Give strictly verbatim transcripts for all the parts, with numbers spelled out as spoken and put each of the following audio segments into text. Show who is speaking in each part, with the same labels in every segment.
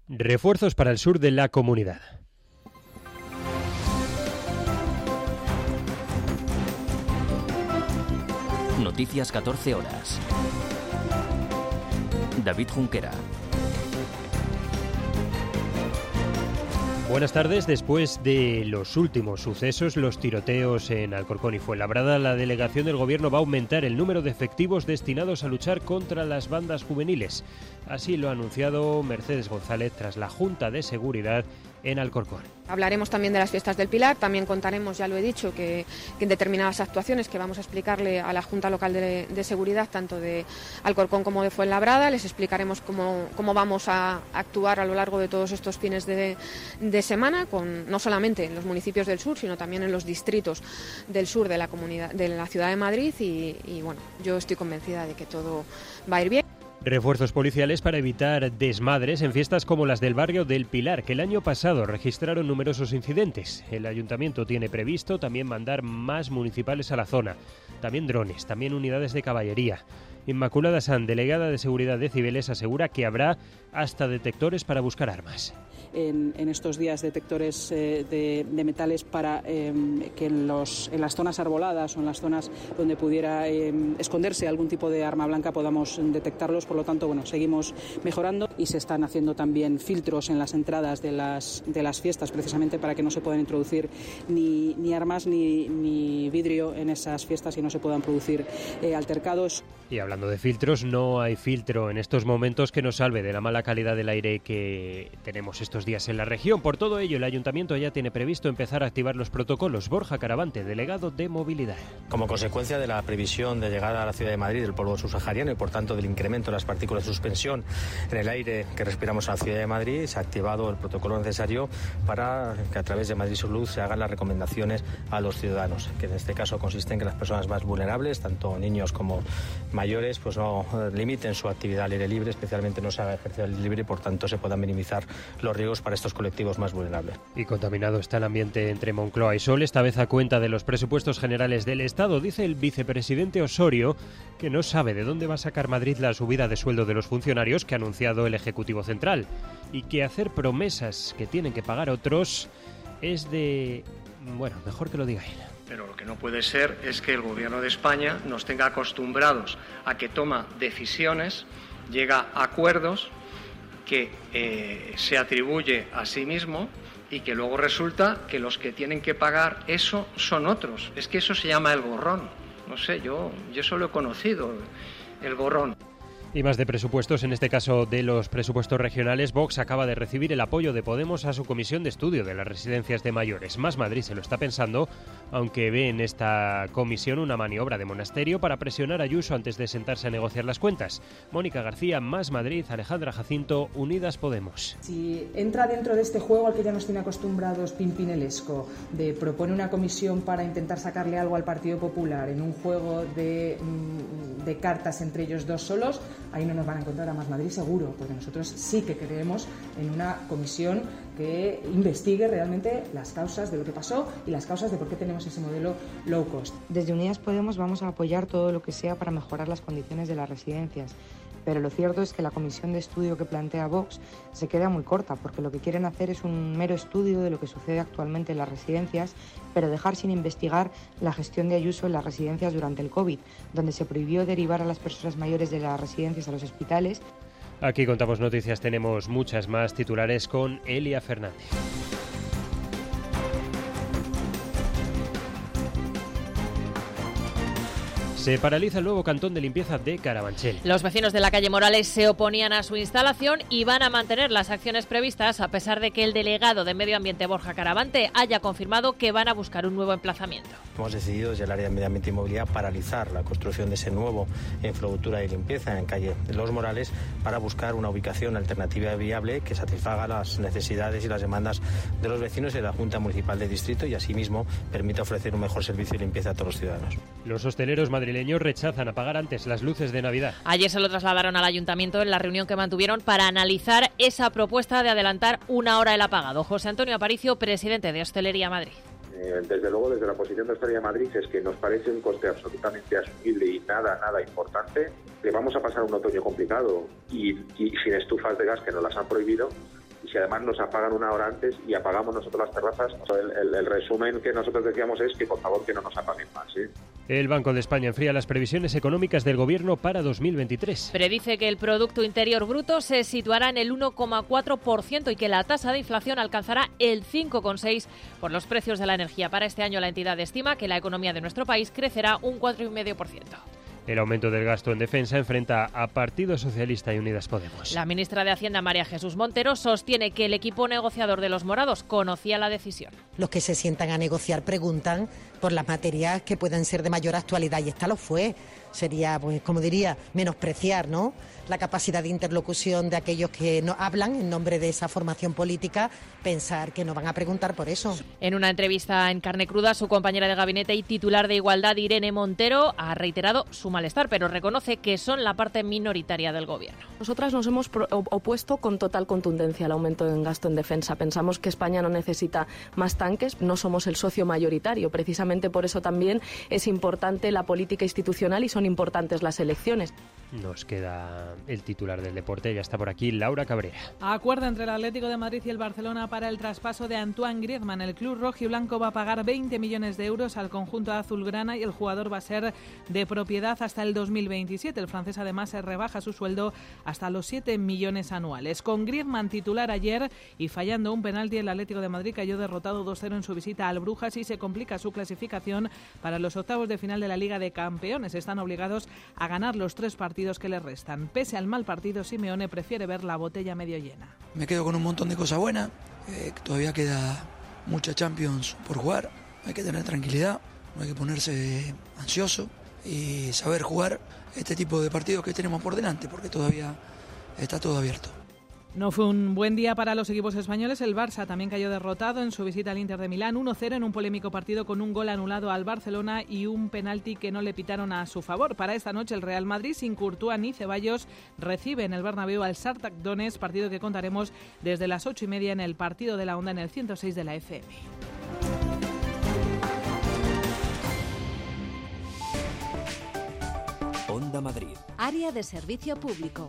Speaker 1: Refuerzos para el sur de la comunidad.
Speaker 2: Noticias catorce horas. David Junquera.
Speaker 1: Buenas tardes. Después de los últimos sucesos, los tiroteos en Alcorcón y Fuenlabrada, la delegación del Gobierno va a aumentar el número de efectivos destinados a luchar contra las bandas juveniles. Así lo ha anunciado Mercedes González tras la Junta de Seguridad en Alcorcón.
Speaker 3: Hablaremos también de las fiestas del Pilar, también contaremos, ya lo he dicho, que, que en determinadas actuaciones que vamos a explicarle a la Junta Local de, de Seguridad, tanto de Alcorcón como de Fuenlabrada, les explicaremos cómo, cómo vamos a actuar a lo largo de todos estos fines de, de semana, con, no solamente en los municipios del sur, sino también en los distritos del sur de la comunidad, de la ciudad de Madrid y, y bueno, yo estoy convencida de que todo va a ir bien.
Speaker 1: Refuerzos policiales para evitar desmadres en fiestas como las del barrio del Pilar, que el año pasado registraron numerosos incidentes. El ayuntamiento tiene previsto también mandar más municipales a la zona, también drones, también unidades de caballería. Inmaculada San, delegada de Seguridad de Cibeles, asegura que habrá hasta detectores para buscar armas.
Speaker 4: En, en estos días detectores eh, de, de metales para eh, que en, los, en las zonas arboladas o en las zonas donde pudiera eh, esconderse algún tipo de arma blanca podamos detectarlos. Por lo tanto, bueno, seguimos mejorando y se están haciendo también filtros en las entradas de las, de las fiestas precisamente para que no se puedan introducir ni, ni armas ni, ni vidrio en esas fiestas y no se puedan producir eh, altercados.
Speaker 1: Y hablando de filtros, no hay filtro en estos momentos que nos salve de la mala calidad del aire que tenemos estos días en la región. Por todo ello, el Ayuntamiento ya tiene previsto empezar a activar los protocolos. Borja Caravante, delegado de Movilidad.
Speaker 5: Como consecuencia de la previsión de llegada a la ciudad de Madrid del polvo subsahariano y por tanto del incremento de las partículas de suspensión en el aire que respiramos en la ciudad de Madrid, se ha activado el protocolo necesario para que a través de Madrid Salud se hagan las recomendaciones a los ciudadanos, que en este caso consiste en que las personas más vulnerables, tanto niños como mayores, pues no limiten su actividad al aire libre, especialmente no se haga ejercicio al aire libre y por tanto se puedan minimizar los riesgos para estos colectivos más vulnerables.
Speaker 1: Y contaminado está el ambiente entre Moncloa y Sol, esta vez a cuenta de los presupuestos generales del Estado. Dice el vicepresidente Osorio que no sabe de dónde va a sacar Madrid la subida de sueldo de los funcionarios que ha anunciado el Ejecutivo Central y que hacer promesas que tienen que pagar otros es de... bueno, mejor que lo diga él.
Speaker 6: Pero lo que no puede ser es que el Gobierno de España nos tenga acostumbrados a que toma decisiones, llega a acuerdos que eh, se atribuye a sí mismo y que luego resulta que los que tienen que pagar eso son otros. Es que eso se llama el gorrón. No sé, yo, yo eso lo he conocido, el gorrón.
Speaker 1: Y más de presupuestos, en este caso de los presupuestos regionales. Vox acaba de recibir el apoyo de Podemos a su comisión de estudio de las residencias de mayores. Más Madrid se lo está pensando, aunque ve en esta comisión una maniobra de Monasterio para presionar a Ayuso antes de sentarse a negociar las cuentas. Mónica García, Más Madrid, Alejandra Jacinto, Unidas Podemos.
Speaker 7: Si entra dentro de este juego al que ya nos tiene acostumbrados Pimpinelesco, de propone una comisión para intentar sacarle algo al Partido Popular en un juego de, de cartas entre ellos dos solos, ahí no nos van a encontrar a Más Madrid seguro, porque nosotros sí que creemos en una comisión que investigue realmente las causas de lo que pasó y las causas de por qué tenemos ese modelo low cost.
Speaker 8: Desde Unidas Podemos vamos a apoyar todo lo que sea para mejorar las condiciones de las residencias, pero lo cierto es que la comisión de estudio que plantea Vox se queda muy corta, porque lo que quieren hacer es un mero estudio de lo que sucede actualmente en las residencias, pero dejar sin investigar la gestión de Ayuso en las residencias durante el COVID, donde se prohibió derivar a las personas mayores de las residencias a los hospitales.
Speaker 1: Aquí contamos noticias, tenemos muchas más titulares con Elia Fernández. Se paraliza el nuevo cantón de limpieza de Carabanchel.
Speaker 9: Los vecinos de la calle Morales se oponían a su instalación y van a mantener las acciones previstas a pesar de que el delegado de Medio Ambiente, Borja Caravante, haya confirmado que van a buscar un nuevo emplazamiento.
Speaker 5: Hemos decidido desde el área de Medio Ambiente y Movilidad paralizar la construcción de ese nuevo infraestructura y limpieza en calle Los Morales para buscar una ubicación alternativa viable que satisfaga las necesidades y las demandas de los vecinos y de la Junta Municipal de Distrito y asimismo permita ofrecer un mejor servicio de limpieza a todos los ciudadanos.
Speaker 1: Los hosteleros madrileños rechazan apagar antes las luces de Navidad.
Speaker 9: Ayer se lo trasladaron al ayuntamiento en la reunión que mantuvieron para analizar esa propuesta de adelantar una hora el apagado. José Antonio Aparicio, presidente de Hostelería Madrid.
Speaker 10: Eh, desde luego, desde la posición de Hostelería Madrid es que nos parece un coste absolutamente asumible y nada, nada importante. Le vamos a pasar un otoño complicado y, y sin estufas de gas que nos las han prohibido. si además nos apagan una hora antes y apagamos nosotros las terrazas. O sea, el, el, el resumen que nosotros decíamos es que por favor que no nos apaguen más, ¿sí?
Speaker 1: El Banco de España enfría las previsiones económicas del Gobierno para dos mil veintitrés.
Speaker 9: Predice que el Producto Interior Bruto se situará en el uno coma cuatro por ciento y que la tasa de inflación alcanzará el cinco coma seis por ciento por los precios de la energía. Para este año la entidad estima que la economía de nuestro país crecerá un cuatro coma cinco por ciento.
Speaker 1: El aumento del gasto en defensa enfrenta a Partido Socialista y Unidas Podemos.
Speaker 9: La ministra de Hacienda, María Jesús Montero, sostiene que el equipo negociador de los morados conocía la decisión.
Speaker 11: Los que se sientan a negociar preguntan por las materias que puedan ser de mayor actualidad y esta lo fue. Sería, pues, como diría, menospreciar, ¿no?, la capacidad de interlocución de aquellos que no hablan en nombre de esa formación política, pensar que no van a preguntar por eso.
Speaker 9: En una entrevista en Carne Cruda, su compañera de gabinete y titular de Igualdad, Irene Montero, ha reiterado su malestar, pero reconoce que son la parte minoritaria del Gobierno.
Speaker 12: Nosotras nos hemos opuesto con total contundencia al aumento en gasto en defensa. Pensamos que España no necesita más tanques, no somos el socio mayoritario. Precisamente por eso también es importante la política institucional y son importantes las elecciones.
Speaker 1: Nos queda el titular del deporte, ya está por aquí, Laura Cabrera.
Speaker 13: Acuerdo entre el Atlético de Madrid y el Barcelona para el traspaso de Antoine Griezmann. El club rojiblanco va a pagar veinte millones de euros al conjunto azulgrana y el jugador va a ser de propiedad hasta el dos mil veintisiete. El francés además se rebaja su sueldo hasta los siete millones anuales. Con Griezmann titular ayer y fallando un penalti, el Atlético de Madrid cayó derrotado dos cero en su visita al Brujas y se complica su clasificación para los octavos de final de la Liga de Campeones. Están obligados a ganar los tres partidos que le restan. Pese al mal partido, Simeone prefiere ver la botella medio llena.
Speaker 14: Me quedo con un montón de cosas buenas, eh, todavía queda mucha Champions por jugar, hay que tener tranquilidad, no hay que ponerse ansioso y saber jugar este tipo de partidos que tenemos por delante, porque todavía está todo abierto.
Speaker 13: No fue un buen día para los equipos españoles. El Barça también cayó derrotado en su visita al Inter de Milán, uno cero en un polémico partido con un gol anulado al Barcelona y un penalti que no le pitaron a su favor. Para esta noche el Real Madrid, sin Courtois ni Ceballos, recibe en el Bernabéu al Shakhtar Donetsk, partido que contaremos desde las ocho y media en el Partido de la Onda en el ciento seis de la F M.
Speaker 2: Onda Madrid.
Speaker 15: Área de servicio público.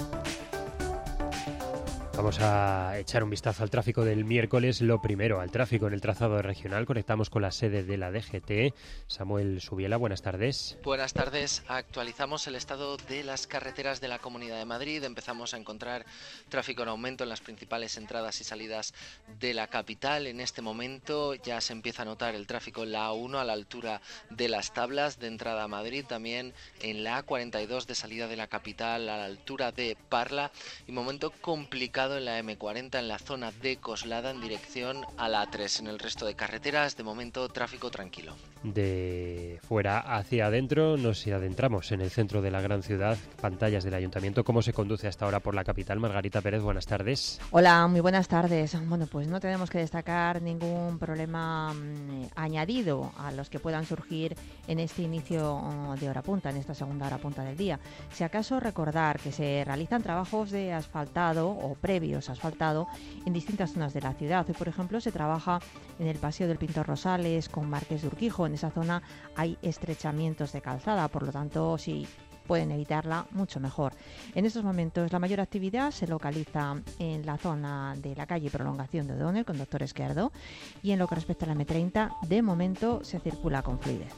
Speaker 1: Vamos a echar un vistazo al tráfico del miércoles. Lo primero, al tráfico en el trazado regional. Conectamos con la sede de la D G T. Samuel Subiela, buenas tardes.
Speaker 16: Buenas tardes. Actualizamos el estado de las carreteras de la Comunidad de Madrid. Empezamos a encontrar tráfico en aumento en las principales entradas y salidas de la capital. En este momento ya se empieza a notar el tráfico en la A uno a la altura de las Tablas de entrada a Madrid. También en la A cuarenta y dos de salida de la capital a la altura de Parla. Y momento complicado en la eme cuarenta en la zona de Coslada en dirección a la A tres. En el resto de carreteras, de momento, tráfico tranquilo.
Speaker 1: De fuera hacia adentro nos adentramos en el centro de la gran ciudad, pantallas del ayuntamiento. ¿Cómo se conduce hasta ahora por la capital? Margarita Pérez, buenas tardes.
Speaker 17: Hola, muy buenas tardes. Bueno, pues no tenemos que destacar ningún problema mmm, añadido a los que puedan surgir en este inicio de hora punta, en esta segunda hora punta del día. Si acaso recordar que se realizan trabajos de asfaltado o previos asfaltado en distintas zonas de la ciudad. Hoy, por ejemplo, se trabaja en el Paseo del Pintor Rosales con Marqués de Urquijo. En esa zona hay estrechamientos de calzada, por lo tanto, si pueden evitarla, mucho mejor. En estos momentos, la mayor actividad se localiza en la zona de la calle Prolongación de O'Donnell con Doctor Esquerdo, y en lo que respecta a la eme treinta, de momento se circula con fluidez.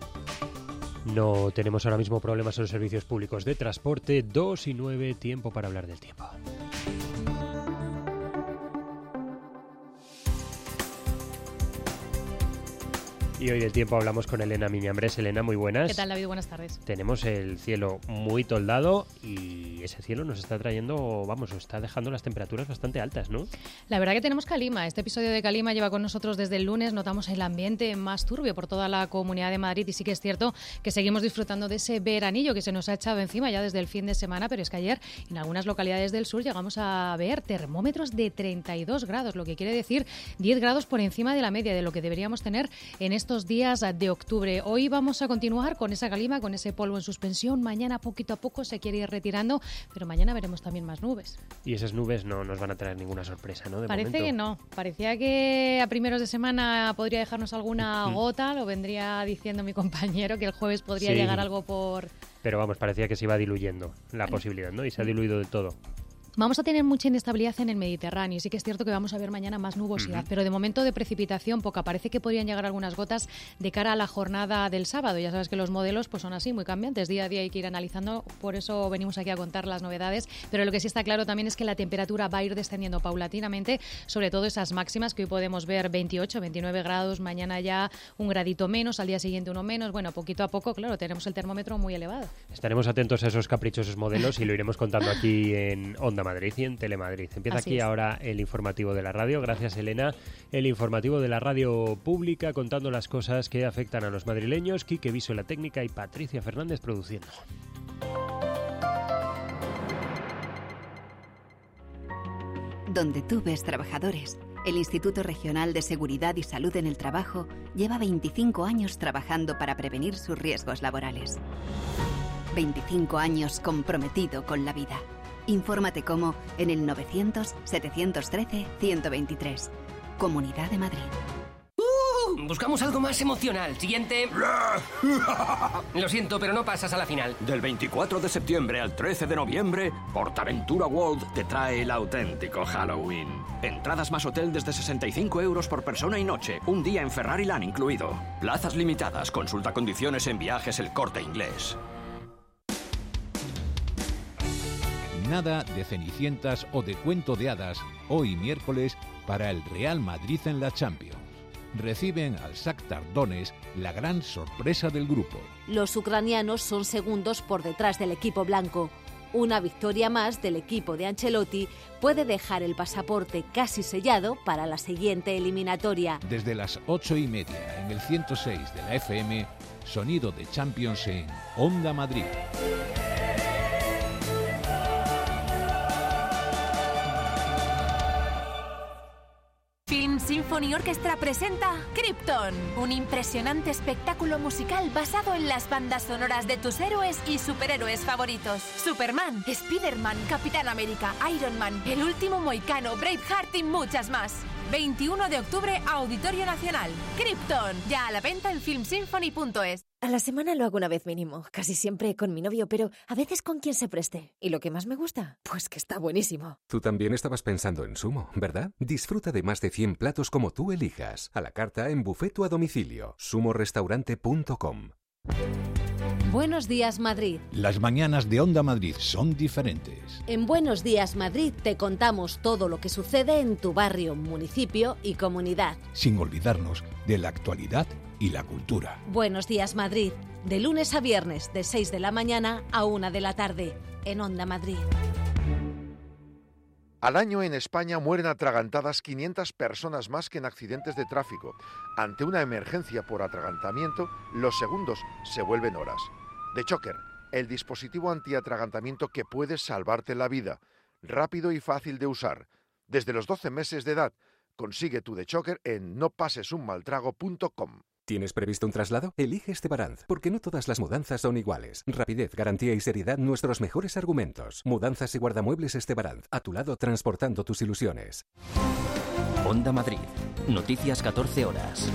Speaker 1: No tenemos ahora mismo problemas en los servicios públicos de transporte. dos y nueve, tiempo para hablar del tiempo. Y hoy del tiempo hablamos con Elena Miñambres. Elena, muy buenas.
Speaker 18: ¿Qué tal, David? Buenas tardes.
Speaker 1: Tenemos el cielo muy toldado y ese cielo nos está trayendo, vamos, nos está dejando las temperaturas bastante altas, ¿no?
Speaker 18: La verdad que tenemos calima. Este episodio de calima lleva con nosotros desde el lunes. Notamos el ambiente más turbio por toda la Comunidad de Madrid y sí que es cierto que seguimos disfrutando de ese veranillo que se nos ha echado encima ya desde el fin de semana, pero es que ayer en algunas localidades del sur llegamos a ver termómetros de treinta y dos grados, lo que quiere decir diez grados por encima de la media de lo que deberíamos tener en este estos días de octubre. Hoy vamos a continuar con esa calima, con ese polvo en suspensión. Mañana poquito a poco se quiere ir retirando, pero mañana veremos también más nubes.
Speaker 1: Y esas nubes no nos van a traer ninguna sorpresa, ¿no? De
Speaker 18: Parece
Speaker 1: momento.
Speaker 18: que no. Parecía que a primeros de semana podría dejarnos alguna gota. Lo vendría diciendo mi compañero, que el jueves podría sí. llegar algo por...
Speaker 1: Pero vamos, parecía que se iba diluyendo la bueno. posibilidad, ¿no? Y se ha diluido del todo.
Speaker 18: Vamos a tener mucha inestabilidad en el Mediterráneo. Sí que es cierto que vamos a ver mañana más nubosidad, uh-huh. pero de momento de precipitación poca. Parece que podrían llegar algunas gotas de cara a la jornada del sábado. Ya sabes que los modelos pues son así, muy cambiantes. Día a día hay que ir analizando. Por eso venimos aquí a contar las novedades. Pero lo que sí está claro también es que la temperatura va a ir descendiendo paulatinamente, sobre todo esas máximas que hoy podemos ver veintiocho, veintinueve grados, mañana ya un gradito menos, al día siguiente uno menos. Bueno, poquito a poco, claro, tenemos el termómetro muy elevado.
Speaker 1: Estaremos atentos a esos caprichosos modelos y lo iremos contando aquí en Onda Madrid y en Telemadrid. Empieza Así aquí es. Ahora el informativo de la radio. Gracias, Elena. El informativo de la radio pública contando las cosas que afectan a los madrileños. Quique Viso en la técnica y Patricia Fernández produciendo.
Speaker 19: Donde tú ves trabajadores, el Instituto Regional de Seguridad y Salud en el Trabajo lleva veinticinco años trabajando para prevenir sus riesgos laborales. veinticinco años comprometido con la vida. Infórmate cómo en el novecientos, setecientos trece, ciento veintitrés. Comunidad de Madrid.
Speaker 20: ¡Uh! Buscamos algo más emocional. Siguiente. Lo siento, pero no pasas a la final.
Speaker 21: Del veinticuatro de septiembre al trece de noviembre, PortAventura World te trae el auténtico Halloween. Entradas más hotel desde sesenta y cinco euros por persona y noche. Un día en Ferrariland incluido. Plazas limitadas. Consulta condiciones en Viajes El Corte Inglés.
Speaker 22: Nada de cenicientas o de cuento de hadas hoy miércoles para el Real Madrid en la Champions. Reciben al Shakhtar Donetsk, la gran sorpresa del grupo.
Speaker 15: Los ucranianos son segundos por detrás del equipo blanco. Una victoria más del equipo de Ancelotti puede dejar el pasaporte casi sellado para la siguiente eliminatoria.
Speaker 22: Desde las ocho y media en el ciento seis de la F M, sonido de Champions en Onda Madrid.
Speaker 23: Film Symphony Orchestra presenta Krypton, un impresionante espectáculo musical basado en las bandas sonoras de tus héroes y superhéroes favoritos. Superman, Spider-Man, Capitán América, Iron Man, El Último Mohicano, Braveheart y muchas más. veintiuno de octubre, Auditorio Nacional. Krypton, ya a la venta en film symphony punto es.
Speaker 24: A la semana lo hago una vez mínimo, casi siempre con mi novio, pero a veces con quien se preste. ¿Y lo que más me gusta? Pues que está buenísimo.
Speaker 25: Tú también estabas pensando en Sumo, ¿verdad? Disfruta de más de cien platos como tú elijas. A la carta en buffet o a domicilio. sumo restaurante punto com.
Speaker 15: Buenos días, Madrid.
Speaker 22: Las mañanas de Onda Madrid son diferentes.
Speaker 15: En Buenos días, Madrid te contamos todo lo que sucede en tu barrio, municipio y comunidad.
Speaker 22: Sin olvidarnos de la actualidad y la cultura.
Speaker 15: Buenos días, Madrid. De lunes a viernes, de seis de la mañana a una de la tarde, en Onda Madrid.
Speaker 26: Al año en España mueren atragantadas quinientas personas más que en accidentes de tráfico. Ante una emergencia por atragantamiento, los segundos se vuelven horas. The Choker, el dispositivo antiatragantamiento que puede salvarte la vida. Rápido y fácil de usar. Desde los doce meses de edad, consigue tu The Choker en no pases un mal trago punto com.
Speaker 25: ¿Tienes previsto un traslado? Elige Estebaranz, porque no todas las mudanzas son iguales. Rapidez, garantía y seriedad, nuestros mejores argumentos. Mudanzas y guardamuebles Estebaranz, a tu lado transportando tus ilusiones.
Speaker 2: Onda Madrid, noticias catorce horas.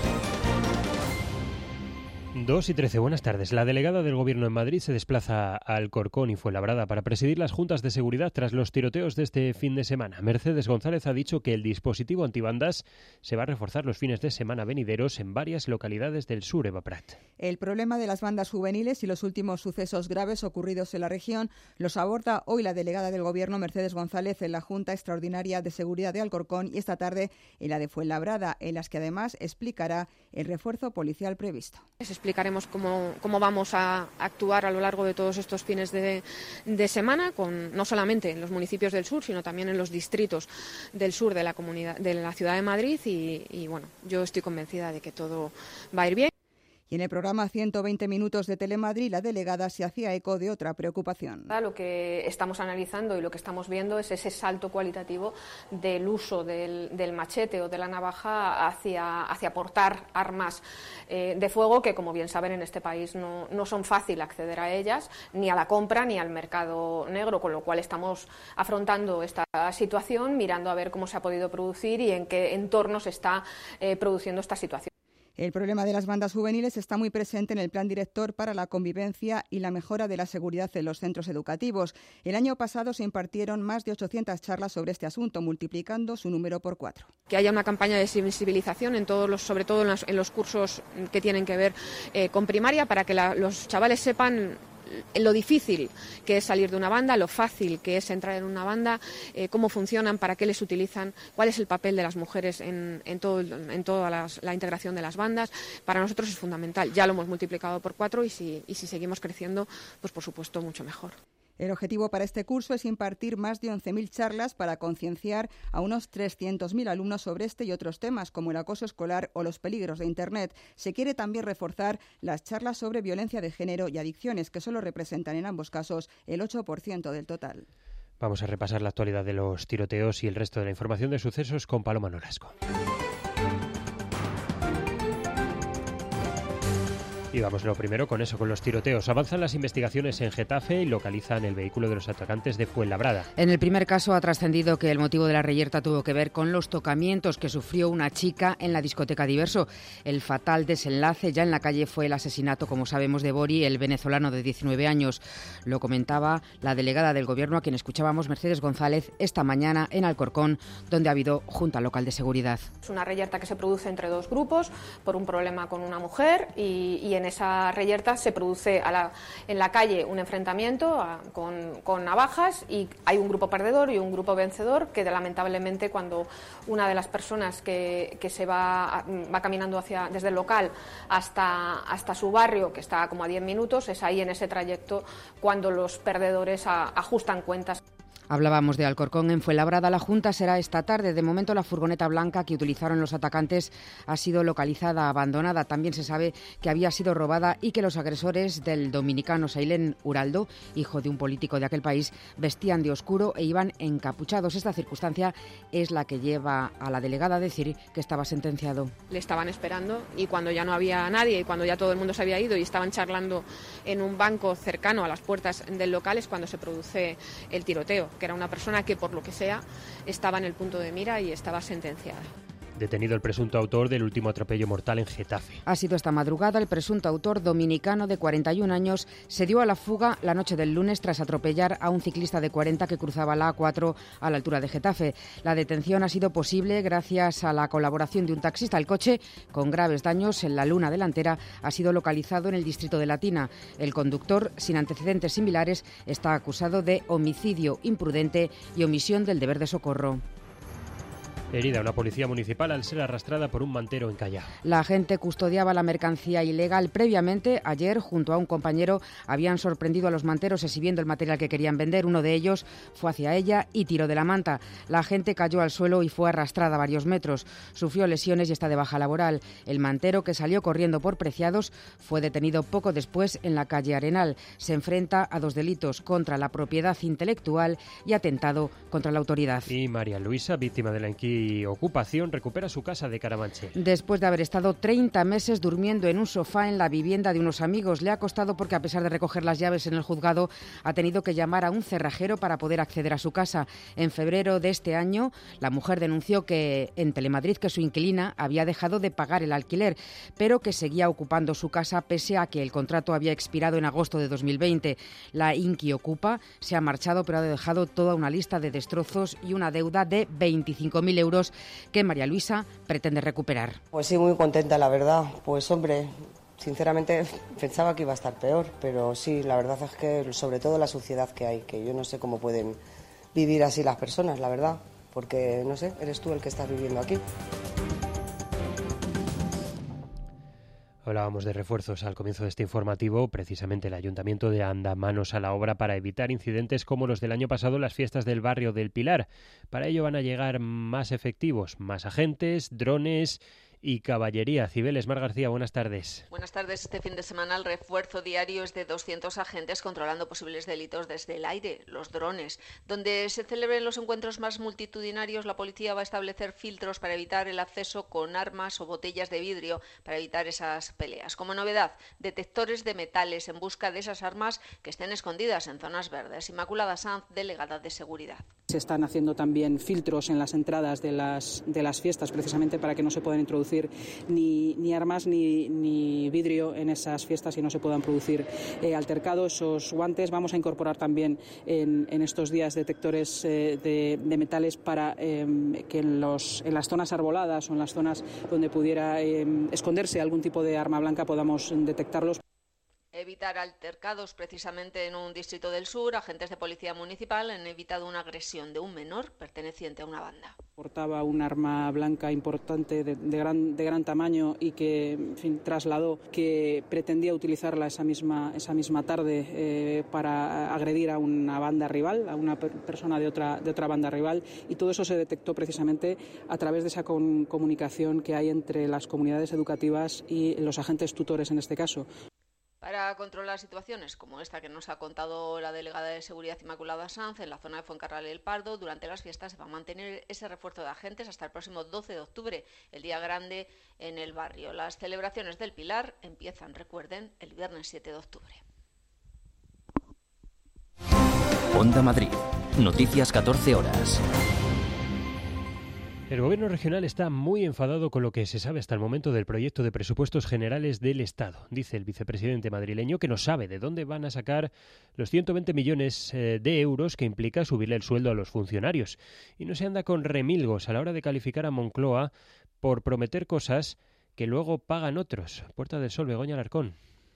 Speaker 1: dos y trece, buenas tardes. La delegada del Gobierno en Madrid se desplaza a Alcorcón y Fuenlabrada para presidir las juntas de seguridad tras los tiroteos de este fin de semana. Mercedes González ha dicho que el dispositivo antibandas se va a reforzar los fines de semana venideros en varias localidades del sur. Eva Prat.
Speaker 27: El problema de las bandas juveniles y los últimos sucesos graves ocurridos en la región los aborda hoy la delegada del Gobierno, Mercedes González, en la Junta Extraordinaria de Seguridad de Alcorcón y esta tarde en la de Fuenlabrada, en las que además explicará el refuerzo policial previsto.
Speaker 3: Explicaremos cómo, cómo vamos a actuar a lo largo de todos estos fines de, de semana, con, no solamente en los municipios del sur, sino también en los distritos del sur de la comunidad, de la ciudad de Madrid y, y bueno, yo estoy convencida de que todo va a ir bien.
Speaker 27: Y en el programa ciento veinte minutos de Telemadrid, la delegada se hacía eco de otra preocupación.
Speaker 3: Lo que estamos analizando y lo que estamos viendo es ese salto cualitativo del uso del, del machete o de la navaja hacia, hacia portar armas eh, de fuego que, como bien saben, en este país no, no son fácil acceder a ellas, ni a la compra ni al mercado negro, con lo cual estamos afrontando esta situación, mirando a ver cómo se ha podido producir y en qué entornos se está eh, produciendo esta situación.
Speaker 27: El problema de las bandas juveniles está muy presente en el Plan Director para la Convivencia y la Mejora de la Seguridad en los centros educativos. El año pasado se impartieron más de ochocientas charlas sobre este asunto, multiplicando su número por cuatro.
Speaker 3: Que haya una campaña de sensibilización, en todos los, sobre todo en los, en los cursos que tienen que ver eh, con primaria, para que la, los chavales sepan lo difícil que es salir de una banda, lo fácil que es entrar en una banda, eh, cómo funcionan, para qué les utilizan, cuál es el papel de las mujeres en, en, todo, en toda las, la integración de las bandas. Para nosotros es fundamental. Ya lo hemos multiplicado por cuatro y si, y si seguimos creciendo, pues por supuesto mucho mejor.
Speaker 27: El objetivo para este curso es impartir más de once mil charlas para concienciar a unos trescientos mil alumnos sobre este y otros temas, como el acoso escolar o los peligros de Internet. Se quiere también reforzar las charlas sobre violencia de género y adicciones, que solo representan en ambos casos el ocho por ciento del total.
Speaker 1: Vamos a repasar la actualidad de los tiroteos y el resto de la información de sucesos con Paloma Nolasco. Y vamos lo primero con eso, con los tiroteos. Avanzan las investigaciones en Getafe y localizan el vehículo de los atacantes de Fuenlabrada.
Speaker 4: En el primer caso ha trascendido que el motivo de la reyerta tuvo que ver con los tocamientos que sufrió una chica en la discoteca Diverso. El fatal desenlace ya en la calle fue el asesinato, como sabemos, de Bori, el venezolano de diecinueve años. Lo comentaba la delegada del Gobierno, a quien escuchábamos, Mercedes González, esta mañana en Alcorcón, donde ha habido junta local de seguridad.
Speaker 3: Es una reyerta que se produce entre dos grupos por un problema con una mujer y, y en En esa reyerta se produce a la, en la calle un enfrentamiento a, con, con navajas y hay un grupo perdedor y un grupo vencedor que lamentablemente cuando una de las personas que, que se va, va caminando hacia, desde el local hasta, hasta su barrio, que está como a diez minutos, es ahí en ese trayecto cuando los perdedores a, ajustan cuentas.
Speaker 4: Hablábamos de Alcorcón. En Fuenlabrada la junta será esta tarde. De momento la furgoneta blanca que utilizaron los atacantes ha sido localizada abandonada. También se sabe que había sido robada y que los agresores del dominicano Sailén Uraldo, hijo de un político de aquel país, vestían de oscuro e iban encapuchados. Esta circunstancia es la que lleva a la delegada a decir que estaba sentenciado.
Speaker 3: Le estaban esperando y cuando ya no había nadie y cuando ya todo el mundo se había ido y estaban charlando en un banco cercano a las puertas del local es cuando se produce el tiroteo, que era una persona que, por lo que sea, estaba en el punto de mira y estaba sentenciada.
Speaker 1: Detenido el presunto autor del último atropello mortal en Getafe.
Speaker 4: Ha sido esta madrugada. El presunto autor dominicano de cuarenta y un años se dio a la fuga la noche del lunes tras atropellar a un ciclista de cuarenta que cruzaba la A cuatro a la altura de Getafe. La detención ha sido posible gracias a la colaboración de un taxista. El coche, con graves daños en la luna delantera, ha sido localizado en el distrito de Latina. El conductor, sin antecedentes similares, está acusado de homicidio imprudente y omisión del deber de socorro.
Speaker 1: Herida una policía municipal al ser arrastrada por un mantero en Callao.
Speaker 4: La agente custodiaba la mercancía ilegal. Previamente, ayer, junto a un compañero, habían sorprendido a los manteros exhibiendo el material que querían vender. Uno de ellos fue hacia ella y tiró de la manta. La agente cayó al suelo y fue arrastrada varios metros. Sufrió lesiones y está de baja laboral. El mantero, que salió corriendo por Preciados, fue detenido poco después en la calle Arenal. Se enfrenta a dos delitos: contra la propiedad intelectual y atentado contra la autoridad.
Speaker 1: Y María Luisa, víctima de la inquietud y ocupación, recupera su casa de Carabanchel.
Speaker 4: Después de haber estado treinta meses durmiendo en un sofá en la vivienda de unos amigos, le ha costado porque, a pesar de recoger las llaves en el juzgado, ha tenido que llamar a un cerrajero para poder acceder a su casa. En febrero de este año, la mujer denunció que en Telemadrid que su inquilina había dejado de pagar el alquiler, pero que seguía ocupando su casa pese a que el contrato había expirado en agosto de dos mil veinte. La Inqui Ocupa se ha marchado, pero ha dejado toda una lista de destrozos y una deuda de veinticinco mil euros que María Luisa pretende recuperar.
Speaker 5: Pues sí, muy contenta, la verdad. Pues hombre, sinceramente pensaba que iba a estar peor, pero sí, la verdad es que sobre todo la suciedad que hay, que yo no sé cómo pueden vivir así las personas, la verdad, porque no sé, eres tú el que estás viviendo aquí.
Speaker 1: Hablábamos de refuerzos al comienzo de este informativo. Precisamente el Ayuntamiento de anda manos a la obra para evitar incidentes como los del año pasado en las fiestas del barrio del Pilar. Para ello van a llegar más efectivos, más agentes, drones y caballería. Cibeles, Mar García, buenas tardes.
Speaker 6: Buenas tardes. Este fin de semana el refuerzo diario es de doscientos agentes controlando posibles delitos desde el aire, los drones. Donde se celebren los encuentros más multitudinarios, la policía va a establecer filtros para evitar el acceso con armas o botellas de vidrio, para evitar esas peleas. Como novedad, detectores de metales en busca de esas armas que estén escondidas en zonas verdes. Inmaculada Sanz, delegada de Seguridad.
Speaker 7: Se están haciendo también filtros en las entradas de las, de las fiestas, precisamente para que no se puedan introducir producir ni, ni armas ni, ni vidrio en esas fiestas y no se puedan producir eh, altercados. Esos guantes vamos a incorporar también en, en estos días detectores eh, de, de metales para eh, que en, los, en las zonas arboladas o en las zonas donde pudiera eh, esconderse algún tipo de arma blanca podamos detectarlos.
Speaker 6: Evitar altercados. Precisamente en un distrito del sur, agentes de policía municipal han evitado una agresión de un menor perteneciente a una banda.
Speaker 7: Portaba un arma blanca importante de, de, gran, de gran tamaño y que, en fin, trasladó que pretendía utilizarla esa misma, esa misma tarde eh, para agredir a una banda rival, a una per persona de otra, de otra banda rival, y todo eso se detectó precisamente a través de esa con, comunicación que hay entre las comunidades educativas y los agentes tutores en este caso.
Speaker 6: Para controlar situaciones como esta que nos ha contado la delegada de Seguridad Inmaculada Sanz, en la zona de Fuencarral El Pardo, durante las fiestas se va a mantener ese refuerzo de agentes hasta el próximo doce de octubre, el día grande en el barrio. Las celebraciones del Pilar empiezan, recuerden, el viernes siete de octubre.
Speaker 2: Onda Madrid. Noticias catorce horas.
Speaker 1: El Gobierno regional está muy enfadado con lo que se sabe hasta el momento del proyecto de presupuestos generales del Estado. Dice el vicepresidente madrileño que no sabe de dónde van a sacar los ciento veinte millones de euros que implica subirle el sueldo a los funcionarios. Y no se anda con remilgos a la hora de calificar a Moncloa por prometer cosas que luego pagan otros. Puerta del Sol, Begoña Alarcón.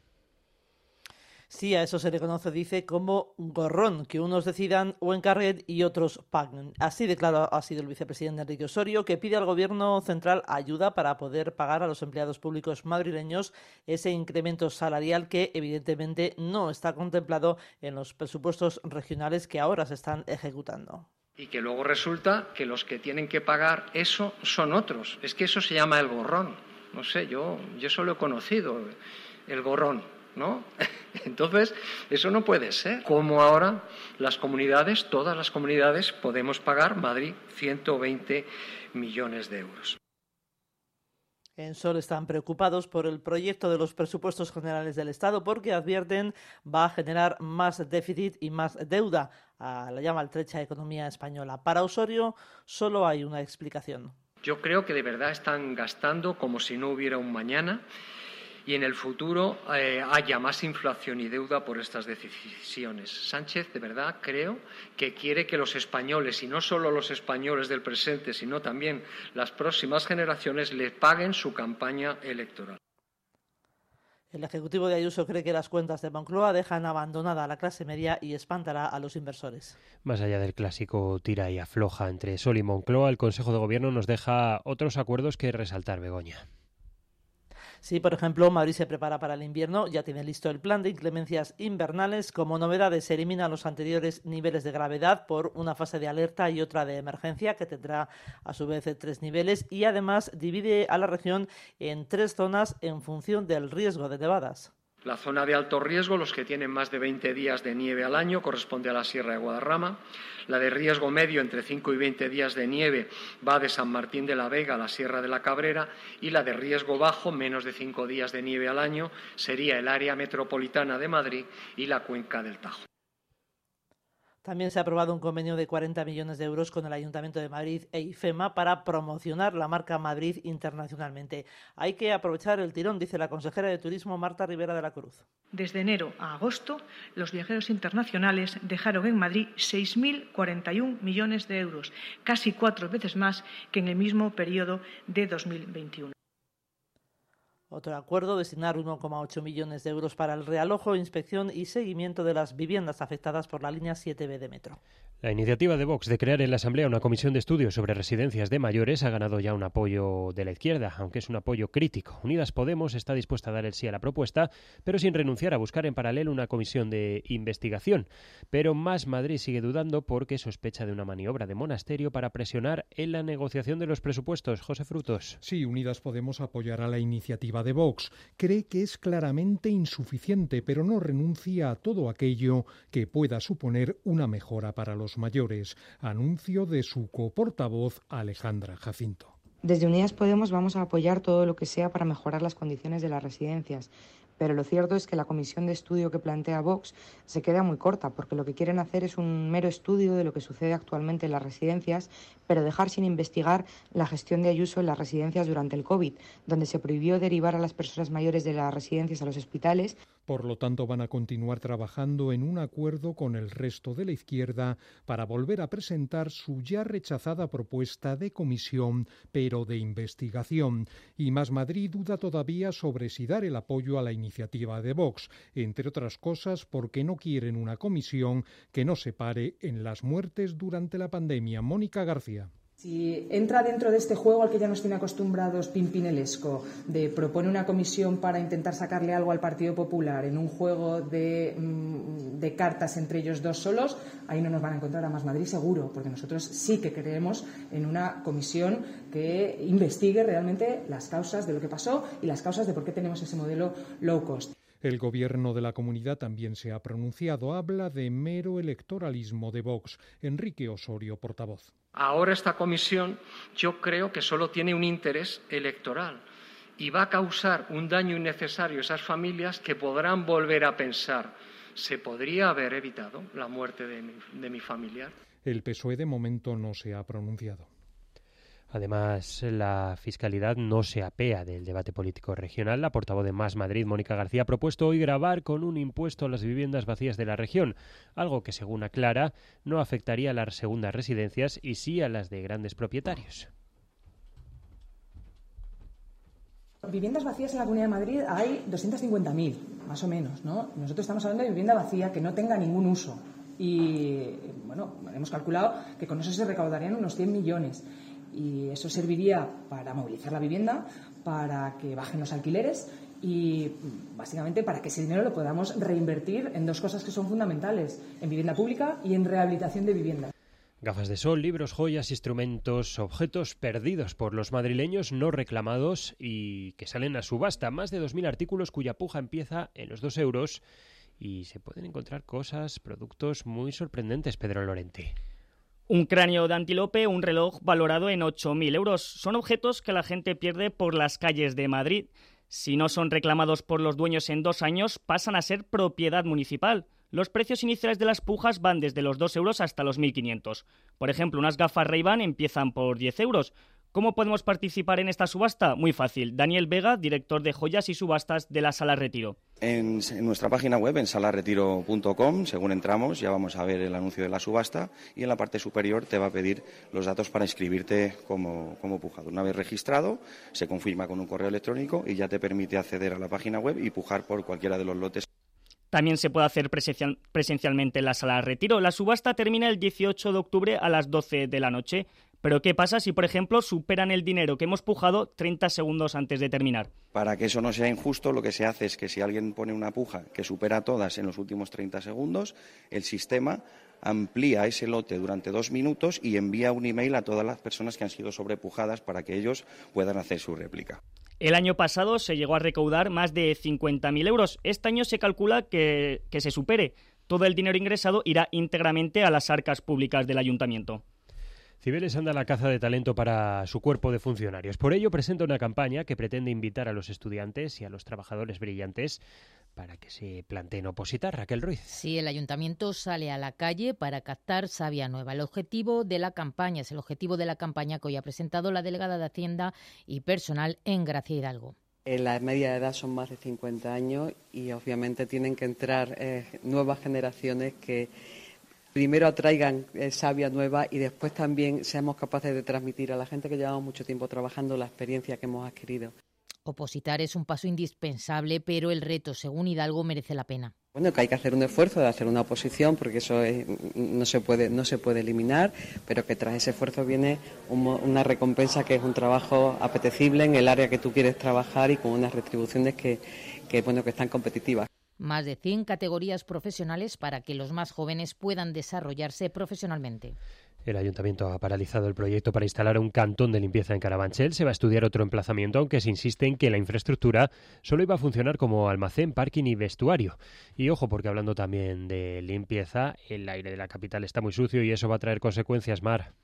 Speaker 8: Sí, a eso se le conoce, dice, como gorrón, que unos decidan o encarguen y otros paguen. Así de claro ha sido el vicepresidente Enrique Osorio, que pide al Gobierno central ayuda para poder pagar a los empleados públicos madrileños ese incremento salarial que evidentemente no está contemplado en los presupuestos regionales que ahora se están ejecutando.
Speaker 9: Y que luego resulta que los que tienen que pagar eso son otros. Es que eso se llama el gorrón. No sé, yo, yo eso lo he conocido, el gorrón. ¿No? Entonces, eso no puede ser. Como ahora las comunidades, todas las comunidades, podemos pagar Madrid ciento veinte millones de euros.
Speaker 8: En Sol están preocupados por el proyecto de los presupuestos generales del Estado porque advierten va a generar más déficit y más deuda. A la llama maltrecha economía española. Para Osorio solo hay una explicación.
Speaker 9: Yo creo que de verdad están gastando como si no hubiera un mañana. Y en el futuro eh, haya más inflación y deuda por estas decisiones. Sánchez, de verdad, creo que quiere que los españoles, y no solo los españoles del presente, sino también las próximas generaciones, le paguen su campaña electoral.
Speaker 8: El Ejecutivo de Ayuso cree que las cuentas de Moncloa dejan abandonada a la clase media y espantará a los inversores.
Speaker 1: Más allá del clásico tira y afloja entre Sol y Moncloa, el Consejo de Gobierno nos deja otros acuerdos que resaltar, Begoña.
Speaker 8: Sí, por ejemplo, Madrid se prepara para el invierno, ya tiene listo el plan de inclemencias invernales. Como novedades, se eliminan los anteriores niveles de gravedad por una fase de alerta y otra de emergencia, que tendrá a su vez tres niveles, y además divide a la región en tres zonas en función del riesgo de nevadas.
Speaker 9: La zona de alto riesgo, los que tienen más de veinte días de nieve al año, corresponde a la Sierra de Guadarrama. La de riesgo medio, entre cinco y veinte días de nieve, va de San Martín de la Vega a la Sierra de la Cabrera. Y la de riesgo bajo, menos de cinco días de nieve al año, sería el área metropolitana de Madrid y la cuenca del Tajo.
Speaker 8: También se ha aprobado un convenio de cuarenta millones de euros con el Ayuntamiento de Madrid e IFEMA para promocionar la marca Madrid internacionalmente. Hay que aprovechar el tirón, dice la consejera de Turismo Marta Rivera de la Cruz.
Speaker 10: Desde enero a agosto, los viajeros internacionales dejaron en Madrid seis mil cuarenta y un millones de euros, casi cuatro veces más que en el mismo periodo de dos mil veintiuno.
Speaker 8: Otro acuerdo, destinar uno coma ocho millones de euros para el realojo, inspección y seguimiento de las viviendas afectadas por la línea siete B de metro.
Speaker 1: La iniciativa de Vox de crear en la Asamblea una comisión de estudios sobre residencias de mayores ha ganado ya un apoyo de la izquierda, aunque es un apoyo crítico. Unidas Podemos está dispuesta a dar el sí a la propuesta, pero sin renunciar a buscar en paralelo una comisión de investigación. Pero Más Madrid sigue dudando porque sospecha de una maniobra de Monasterio para presionar en la negociación de los presupuestos. José Frutos.
Speaker 11: Sí, Unidas Podemos apoyará la iniciativa de Vox. Cree que es claramente insuficiente, pero no renuncia a todo aquello que pueda suponer una mejora para los mayores. Anuncio de su coportavoz Alejandra Jacinto.
Speaker 12: Desde Unidas Podemos vamos a apoyar todo lo que sea para mejorar las condiciones de las residencias, Pero lo cierto es que la comisión de estudio que plantea Vox se queda muy corta, porque lo que quieren hacer es un mero estudio de lo que sucede actualmente en las residencias, pero dejar sin investigar la gestión de Ayuso en las residencias durante el COVID, donde se prohibió derivar a las personas mayores de las residencias a los hospitales.
Speaker 11: Por lo tanto, van a continuar trabajando en un acuerdo con el resto de la izquierda para volver a presentar su ya rechazada propuesta de comisión, pero de investigación. Y Más Madrid duda todavía sobre si dar el apoyo a la iniciativa de Vox, entre otras cosas porque no quieren una comisión que no se pare en las muertes durante la pandemia. Mónica García.
Speaker 13: Si entra dentro de este juego al que ya nos tiene acostumbrados pimpinelesco, de propone una comisión para intentar sacarle algo al Partido Popular en un juego de, de cartas entre ellos dos solos, ahí no nos van a encontrar a Más Madrid seguro, porque nosotros sí que creemos en una comisión que investigue realmente las causas de lo que pasó y las causas de por qué tenemos ese modelo low cost.
Speaker 11: El gobierno de la comunidad también se ha pronunciado. Habla de mero electoralismo de Vox. Enrique Osorio, portavoz.
Speaker 9: Ahora esta comisión yo creo que solo tiene un interés electoral y va a causar un daño innecesario a esas familias que podrán volver a pensar, ¿se podría haber evitado la muerte de mi, de mi familiar?
Speaker 11: El P S O E de momento no se ha pronunciado.
Speaker 1: Además, la fiscalidad no se apea del debate político regional. La portavoz de Más Madrid, Mónica García, ha propuesto hoy gravar con un impuesto a las viviendas vacías de la región, algo que, según aclara, no afectaría a las segundas residencias y sí a las de grandes propietarios.
Speaker 13: Viviendas vacías en la Comunidad de Madrid hay doscientos cincuenta mil, más o menos, ¿no? Nosotros estamos hablando de vivienda vacía que no tenga ningún uso. Y, bueno, hemos calculado que con eso se recaudarían unos cien millones. Y eso serviría para movilizar la vivienda, para que bajen los alquileres y básicamente para que ese dinero lo podamos reinvertir en dos cosas que son fundamentales, en vivienda pública y en rehabilitación de viviendas.
Speaker 1: Gafas de sol, libros, joyas, instrumentos, objetos perdidos por los madrileños no reclamados y que salen a subasta. Más de dos mil artículos cuya puja empieza en los dos euros y se pueden encontrar cosas, productos muy sorprendentes, Pedro Lorente.
Speaker 14: Un cráneo de antílope, un reloj valorado en ocho mil euros. Son objetos que la gente pierde por las calles de Madrid. Si no son reclamados por los dueños en dos años, pasan a ser propiedad municipal. Los precios iniciales de las pujas van desde los dos euros hasta los mil quinientos. Por ejemplo, unas gafas Ray-Ban empiezan por diez euros. ¿Cómo podemos participar en esta subasta? Muy fácil. Daniel Vega, director de joyas y subastas de la Sala Retiro.
Speaker 16: En, en nuestra página web, en sala retiro punto com, según entramos, ya vamos a ver el anuncio de la subasta y en la parte superior te va a pedir los datos para inscribirte como, como pujador. Una vez registrado, se confirma con un correo electrónico y ya te permite acceder a la página web y pujar por cualquiera de los lotes.
Speaker 14: También se puede hacer presencial, presencialmente en la Sala Retiro. La subasta termina el dieciocho de octubre a las doce de la noche. Pero ¿qué pasa si, por ejemplo, superan el dinero que hemos pujado treinta segundos antes de terminar?
Speaker 16: Para que eso no sea injusto, lo que se hace es que si alguien pone una puja que supera todas en los últimos treinta segundos, el sistema amplía ese lote durante dos minutos y envía un email a todas las personas que han sido sobrepujadas para que ellos puedan hacer su réplica.
Speaker 14: El año pasado se llegó a recaudar más de cincuenta mil euros. Este año se calcula que, que se supere. Todo el dinero ingresado irá íntegramente a las arcas públicas del ayuntamiento.
Speaker 1: Cibeles anda a la caza de talento para su cuerpo de funcionarios. Por ello presenta una campaña que pretende invitar a los estudiantes y a los trabajadores brillantes para que se planteen opositar. Raquel Ruiz.
Speaker 17: Sí, el ayuntamiento sale a la calle para captar savia nueva. El objetivo de la campaña es el objetivo de la campaña que hoy ha presentado la delegada de Hacienda y Personal en Gracia Hidalgo.
Speaker 18: La media de edad son más de cincuenta años y obviamente tienen que entrar eh, nuevas generaciones que primero atraigan eh, savia nueva y después también seamos capaces de transmitir a la gente que llevamos mucho tiempo trabajando la experiencia que hemos adquirido.
Speaker 17: Opositar es un paso indispensable, pero el reto, según Hidalgo, merece la pena.
Speaker 18: Bueno, que hay que hacer un esfuerzo de hacer una oposición, porque eso es, no se puede no se puede eliminar, pero que tras ese esfuerzo viene un, una recompensa que es un trabajo apetecible en el área que tú quieres trabajar y con unas retribuciones que, que bueno que están competitivas.
Speaker 17: Más de cien categorías profesionales para que los más jóvenes puedan desarrollarse profesionalmente.
Speaker 1: El ayuntamiento ha paralizado el proyecto para instalar un cantón de limpieza en Carabanchel. Se va a estudiar otro emplazamiento, aunque se insiste en que la infraestructura solo iba a funcionar como almacén, parking y vestuario. Y ojo, porque hablando también de limpieza, el aire de la capital está muy sucio y eso va a traer consecuencias, Mar.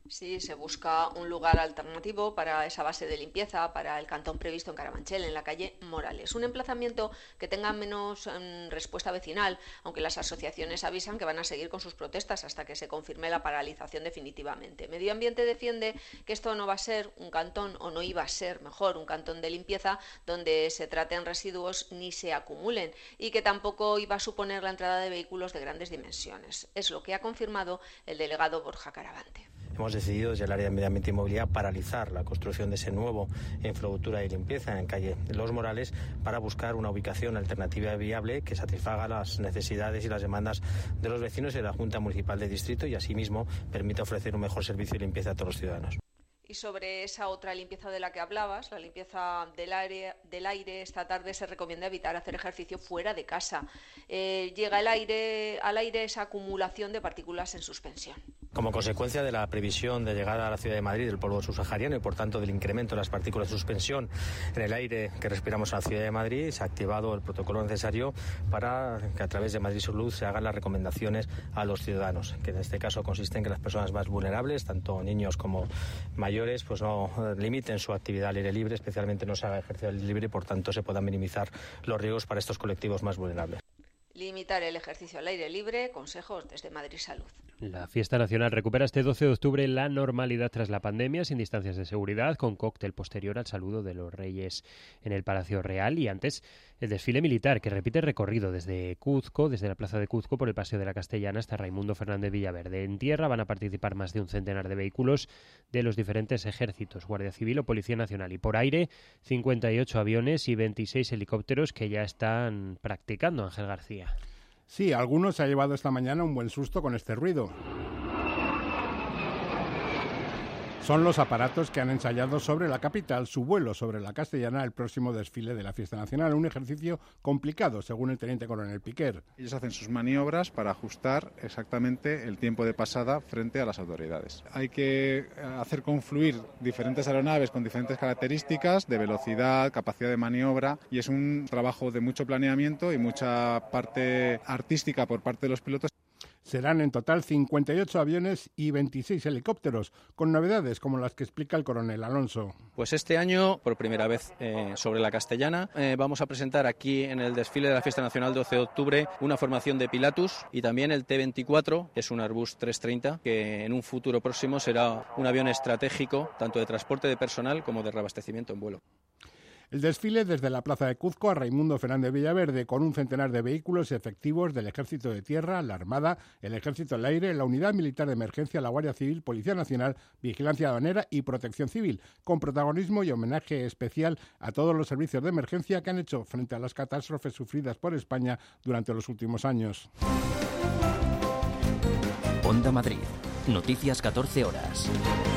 Speaker 6: Sí, se busca un lugar alternativo para esa base de limpieza, para el cantón previsto en Carabanchel, en la calle Morales. Un emplazamiento que tenga menos um, respuesta vecinal, aunque las asociaciones avisan que van a seguir con sus protestas hasta que se confirme la paralización definitivamente. Medio Ambiente defiende que esto no va a ser un cantón, o no iba a ser, mejor, un cantón de limpieza donde se traten residuos ni se acumulen, y que tampoco iba a suponer la entrada de vehículos de grandes dimensiones. Es lo que ha confirmado el delegado Borja Caravante.
Speaker 15: Hemos decidido desde el área de Medio Ambiente y Movilidad paralizar la construcción de ese nuevo infraestructura y limpieza en calle Los Morales para buscar una ubicación alternativa y viable que satisfaga las necesidades y las demandas de los vecinos y de la Junta Municipal de Distrito y asimismo permita ofrecer un mejor servicio de limpieza a todos los ciudadanos.
Speaker 6: Y sobre esa otra limpieza de la que hablabas, la limpieza del aire, del aire esta tarde se recomienda evitar hacer ejercicio fuera de casa. Eh, llega el aire, al aire esa acumulación de partículas en suspensión.
Speaker 15: Como consecuencia de la previsión de llegada a la ciudad de Madrid del polvo subsahariano y por tanto del incremento de las partículas de suspensión en el aire que respiramos en la ciudad de Madrid, se ha activado el protocolo necesario para que a través de Madrid Salud se hagan las recomendaciones a los ciudadanos, que en este caso consiste en que las personas más vulnerables, tanto niños como mayores, pues no limiten su actividad al aire libre, especialmente no se haga ejercicio al aire libre y por tanto se puedan minimizar los riesgos para estos colectivos más vulnerables.
Speaker 6: Limitar el ejercicio al aire libre, consejos desde Madrid Salud.
Speaker 1: La fiesta nacional recupera este doce de octubre la normalidad tras la pandemia, sin distancias de seguridad, con cóctel posterior al saludo de los Reyes en el Palacio Real y antes el desfile militar, que repite recorrido desde Cuzco, desde la Plaza de Cuzco por el Paseo de la Castellana hasta Raimundo Fernández Villaverde. En tierra van a participar más de un centenar de vehículos de los diferentes ejércitos, Guardia Civil o Policía Nacional, y por aire cincuenta y ocho aviones y veintiséis helicópteros que ya están practicando, Ángel García.
Speaker 19: Sí, algunos se ha llevado esta mañana un buen susto con este ruido. Son los aparatos que han ensayado sobre la capital su vuelo sobre la Castellana el próximo desfile de la Fiesta Nacional. Un ejercicio complicado, según el teniente coronel Piquer.
Speaker 20: Ellos hacen sus maniobras para ajustar exactamente el tiempo de pasada frente a las autoridades. Hay que hacer confluir diferentes aeronaves con diferentes características de velocidad, capacidad de maniobra, y es un trabajo de mucho planeamiento y mucha parte artística por parte de los pilotos.
Speaker 19: Serán en total cincuenta y ocho aviones y veintiséis helicópteros, con novedades como las que explica el coronel Alonso.
Speaker 21: Pues este año, por primera vez eh, sobre la Castellana, eh, vamos a presentar aquí en el desfile de la Fiesta Nacional doce de octubre una formación de Pilatus y también el T veinticuatro, que es un Airbus trescientos treinta, que en un futuro próximo será un avión estratégico, tanto de transporte de personal como de reabastecimiento en vuelo.
Speaker 19: El desfile desde la Plaza de Cuzco a Raimundo Fernández Villaverde, con un centenar de vehículos efectivos del Ejército de Tierra, la Armada, el Ejército del Aire, la Unidad Militar de Emergencia, la Guardia Civil, Policía Nacional, Vigilancia Aduanera y Protección Civil, con protagonismo y homenaje especial a todos los servicios de emergencia que han hecho frente a las catástrofes sufridas por España durante los últimos años.
Speaker 2: Onda Madrid. Noticias catorce horas.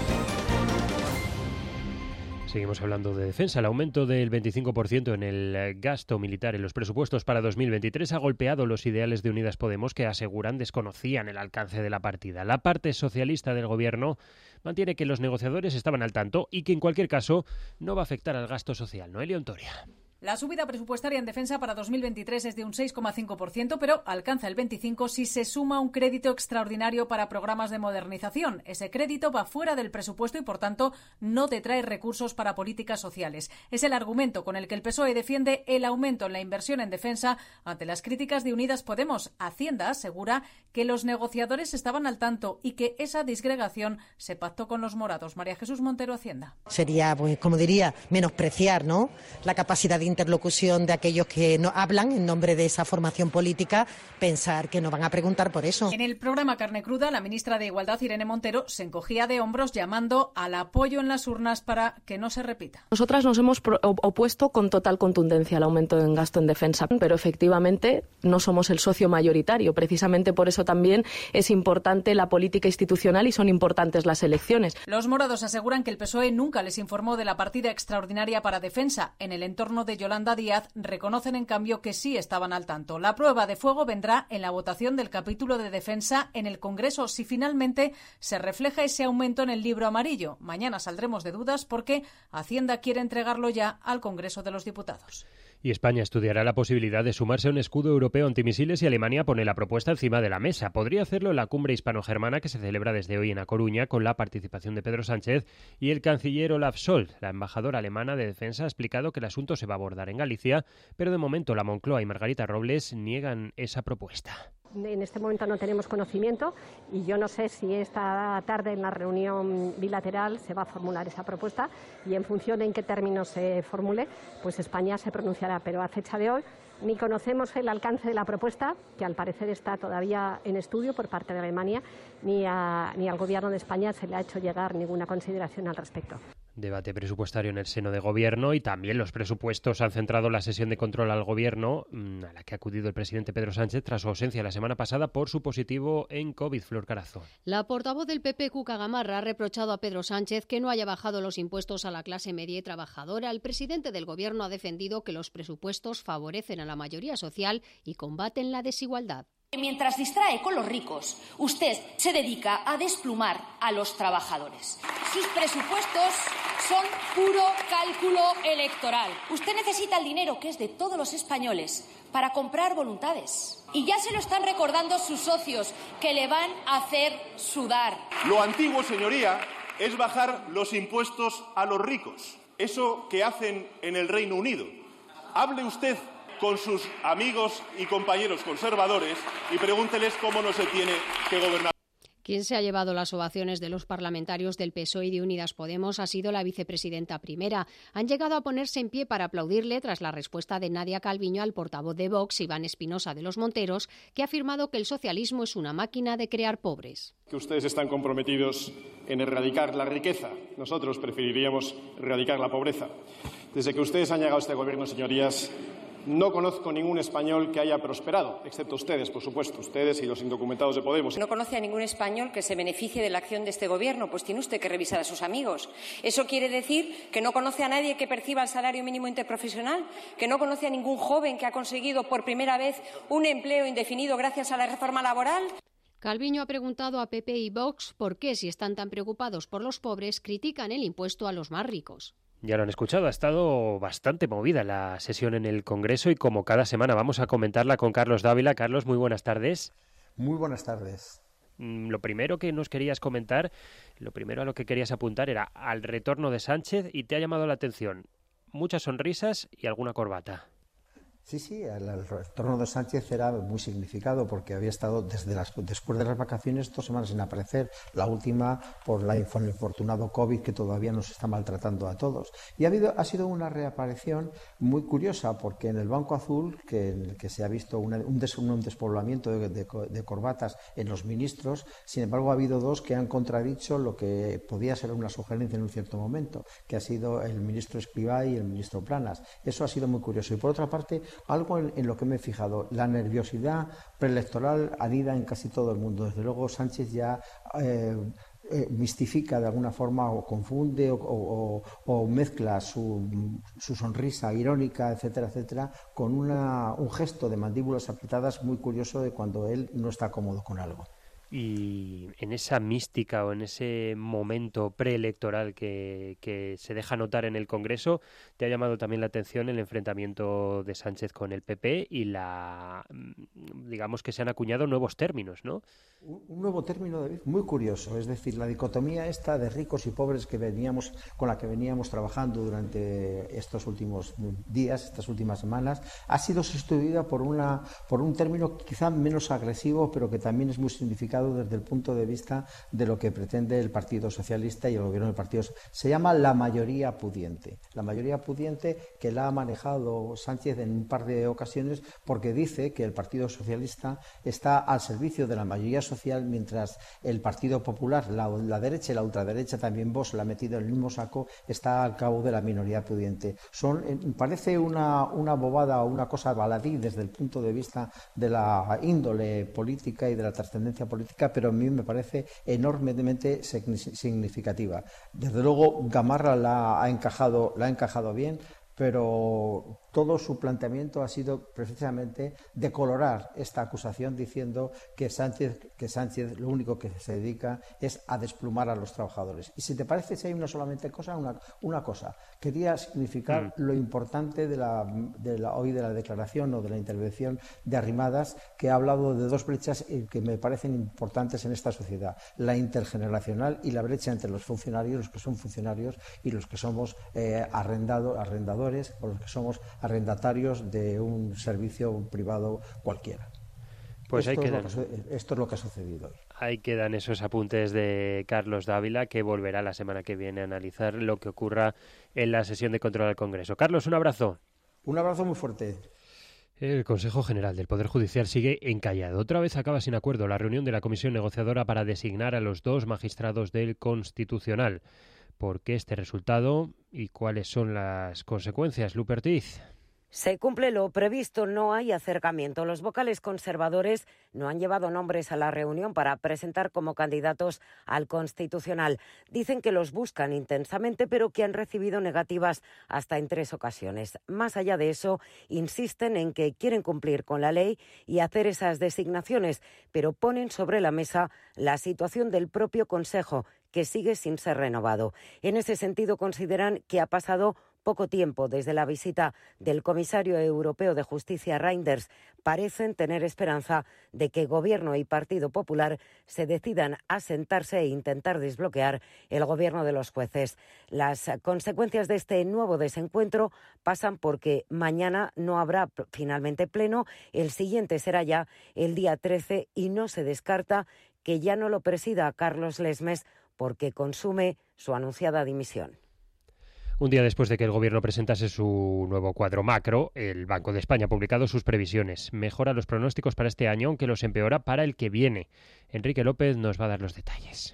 Speaker 1: Seguimos hablando de defensa. El aumento del veinticinco por ciento en el gasto militar en los presupuestos para dos mil veintitrés ha golpeado los ideales de Unidas Podemos, que aseguran desconocían el alcance de la partida. La parte socialista del gobierno mantiene que los negociadores estaban al tanto y que en cualquier caso no va a afectar al gasto social. Noelia Ontoria.
Speaker 22: La subida presupuestaria en defensa para dos mil veintitrés es de un seis coma cinco por ciento, pero alcanza el veinticinco por ciento si se suma un crédito extraordinario para programas de modernización. Ese crédito va fuera del presupuesto y, por tanto, no detrae recursos para políticas sociales. Es el argumento con el que el P S O E defiende el aumento en la inversión en defensa ante las críticas de Unidas Podemos. Hacienda asegura que los negociadores estaban al tanto y que esa disgregación se pactó con los morados. María Jesús Montero, Hacienda.
Speaker 23: Sería, pues, como diría, menospreciar, ¿no?, la capacidad de interlocución de aquellos que no hablan en nombre de esa formación política, pensar que no van a preguntar por eso.
Speaker 22: En el programa Carne Cruda, la ministra de Igualdad, Irene Montero, se encogía de hombros llamando al apoyo en las urnas para que no se repita.
Speaker 24: Nosotras nos hemos opuesto con total contundencia al aumento en gasto en defensa, pero efectivamente no somos el socio mayoritario. Precisamente por eso también es importante la política institucional y son importantes las elecciones.
Speaker 22: Los morados aseguran que el P S O E nunca les informó de la partida extraordinaria para defensa. En el entorno de Yolanda Díaz reconocen en cambio que sí estaban al tanto. La prueba de fuego vendrá en la votación del capítulo de defensa en el Congreso, si finalmente se refleja ese aumento en el libro amarillo. Mañana saldremos de dudas porque Hacienda quiere entregarlo ya al Congreso de los Diputados.
Speaker 1: Y España estudiará la posibilidad de sumarse a un escudo europeo antimisiles y Alemania pone la propuesta encima de la mesa. Podría hacerlo en la cumbre hispano-germana que se celebra desde hoy en A Coruña con la participación de Pedro Sánchez y el canciller Olaf Scholz. La embajadora alemana de Defensa ha explicado que el asunto se va a abordar en Galicia, pero de momento la Moncloa y Margarita Robles niegan esa propuesta.
Speaker 3: En este momento no tenemos conocimiento y yo no sé si esta tarde en la reunión bilateral se va a formular esa propuesta y en función de en qué términos se formule, pues España se pronunciará. Pero a fecha de hoy ni conocemos el alcance de la propuesta, que al parecer está todavía en estudio por parte de Alemania, ni, a, ni al Gobierno de España se le ha hecho llegar ninguna consideración al respecto.
Speaker 1: Debate presupuestario en el seno de Gobierno y también los presupuestos han centrado la sesión de control al Gobierno, a la que ha acudido el presidente Pedro Sánchez tras su ausencia la semana pasada por su positivo en COVID. Flor Carazo.
Speaker 4: La portavoz del P P, Cuca Gamarra, ha reprochado a Pedro Sánchez que no haya bajado los impuestos a la clase media y trabajadora. El presidente del Gobierno ha defendido que los presupuestos favorecen a la mayoría social y combaten la desigualdad.
Speaker 5: Mientras distrae con los ricos, usted se dedica a desplumar a los trabajadores. Sus presupuestos son puro cálculo electoral. Usted necesita el dinero, que es de todos los españoles, para comprar voluntades. Y ya se lo están recordando sus socios, que le van a hacer sudar.
Speaker 7: Lo antiguo, señoría, es bajar los impuestos a los ricos. Eso que hacen en el Reino Unido. Hable usted con sus amigos y compañeros conservadores y pregúnteles cómo no se tiene que gobernar.
Speaker 4: Quien se ha llevado las ovaciones de los parlamentarios del P S O E y de Unidas Podemos ha sido la vicepresidenta primera. Han llegado a ponerse en pie para aplaudirle tras la respuesta de Nadia Calviño al portavoz de Vox, Iván Espinosa de los Monteros, que ha afirmado que el socialismo es una máquina de crear pobres.
Speaker 25: Que ustedes están comprometidos en erradicar la riqueza. Nosotros preferiríamos erradicar la pobreza. Desde que ustedes han llegado a este gobierno, señorías, no conozco ningún español que haya prosperado, excepto ustedes, por supuesto, ustedes y los indocumentados de Podemos.
Speaker 5: No conoce a ningún español que se beneficie de la acción de este Gobierno, pues tiene usted que revisar a sus amigos. ¿Eso quiere decir que no conoce a nadie que perciba el salario mínimo interprofesional? ¿Que no conoce a ningún joven que ha conseguido por primera vez un empleo indefinido gracias a la reforma laboral?
Speaker 4: Calviño ha preguntado a P P y Vox por qué, si están tan preocupados por los pobres, critican el impuesto a los más ricos.
Speaker 1: Ya lo han escuchado, ha estado bastante movida la sesión en el Congreso y como cada semana vamos a comentarla con Carlos Dávila. Carlos, muy buenas tardes.
Speaker 26: Muy buenas tardes.
Speaker 1: Lo primero que nos querías comentar, lo primero a lo que querías apuntar era al retorno de Sánchez y te ha llamado la atención muchas sonrisas y alguna corbata.
Speaker 26: Sí, sí, el, el retorno de Sánchez era muy significado porque había estado desde las, después de las vacaciones dos semanas sin aparecer, la última por la, el infortunado COVID que todavía nos está maltratando a todos. Y ha, habido, ha sido una reaparición muy curiosa porque en el Banco Azul, que, que se ha visto una, un, des, un despoblamiento de, de, de corbatas en los ministros, sin embargo ha habido dos que han contradicho lo que podía ser una sugerencia en un cierto momento, que ha sido el ministro Escrivá y el ministro Planas. Eso ha sido muy curioso. Y por otra parte, algo en, en lo que me he fijado, la nerviosidad preelectoral anida en casi todo el mundo. Desde luego Sánchez ya eh, eh, mistifica de alguna forma o confunde o, o, o mezcla su, su sonrisa irónica, etcétera, etcétera, con una, un gesto de mandíbulas apretadas muy curioso de cuando él no está cómodo con algo.
Speaker 1: Y en esa mística o en ese momento preelectoral que, que se deja notar en el Congreso, te ha llamado también la atención el enfrentamiento de Sánchez con el P P y la, digamos que se han acuñado nuevos términos, ¿no?
Speaker 26: Un nuevo término, David, muy curioso, es decir, la dicotomía esta de ricos y pobres que veníamos, con la que veníamos trabajando durante estos últimos días, estas últimas semanas, ha sido sustituida por una, por un término quizá menos agresivo, pero que también es muy significativo desde el punto de vista de lo que pretende el Partido Socialista y el gobierno del Partido Socialista. Se llama la mayoría pudiente. La mayoría pudiente que la ha manejado Sánchez en un par de ocasiones porque dice que el Partido Socialista está al servicio de la mayoría social mientras el Partido Popular, la, la derecha y la ultraderecha, también Vox la ha metido en el mismo saco, está al cabo de la minoría pudiente. Son, eh, parece una, una bobada o una cosa baladí desde el punto de vista de la índole política y de la trascendencia política, pero a mí me parece enormemente significativa. Desde luego Gamarra la ha encajado, la ha encajado bien, pero todo su planteamiento ha sido precisamente decolorar esta acusación diciendo que Sánchez, que Sánchez lo único que se dedica es a desplumar a los trabajadores. Y si te parece, si hay una solamente cosa, una, una cosa, quería significar mm. lo importante de la, de la, hoy de la declaración o de la intervención de Arrimadas, que ha hablado de dos brechas que me parecen importantes en esta sociedad, la intergeneracional y la brecha entre los funcionarios, los que son funcionarios y los que somos eh, arrendado, arrendadores o los que somos arrendatarios de un servicio privado cualquiera.
Speaker 1: Pues
Speaker 26: esto,
Speaker 1: ahí
Speaker 26: es
Speaker 1: quedan.
Speaker 26: lo que, esto es lo que ha sucedido hoy.
Speaker 1: Ahí quedan esos apuntes de Carlos Dávila, que volverá la semana que viene a analizar lo que ocurra en la sesión de control al Congreso. Carlos, un abrazo.
Speaker 26: Un abrazo muy fuerte.
Speaker 1: El Consejo General del Poder Judicial sigue encallado. Otra vez acaba sin acuerdo la reunión de la comisión negociadora para designar a los dos magistrados del Constitucional. ¿Por qué este resultado y cuáles son las consecuencias? Lupe Ortiz.
Speaker 8: Se cumple lo previsto, no hay acercamiento. Los vocales conservadores no han llevado nombres a la reunión para presentar como candidatos al Constitucional. Dicen que los buscan intensamente, pero que han recibido negativas hasta en tres ocasiones. Más allá de eso, insisten en que quieren cumplir con la ley y hacer esas designaciones, pero ponen sobre la mesa la situación del propio Consejo, que sigue sin ser renovado. En ese sentido, consideran que ha pasado poco tiempo desde la visita del comisario europeo de Justicia Reynders. Parecen tener esperanza de que Gobierno y Partido Popular se decidan a sentarse e intentar desbloquear el gobierno de los jueces. Las consecuencias de este nuevo desencuentro pasan porque mañana no habrá finalmente pleno, el siguiente será ya el día trece y no se descarta que ya no lo presida Carlos Lesmes porque consume su anunciada dimisión.
Speaker 1: Un día después de que el Gobierno presentase su nuevo cuadro macro, el Banco de España ha publicado sus previsiones. Mejora los pronósticos para este año, aunque los empeora para el que viene. Enrique López nos va a dar los detalles.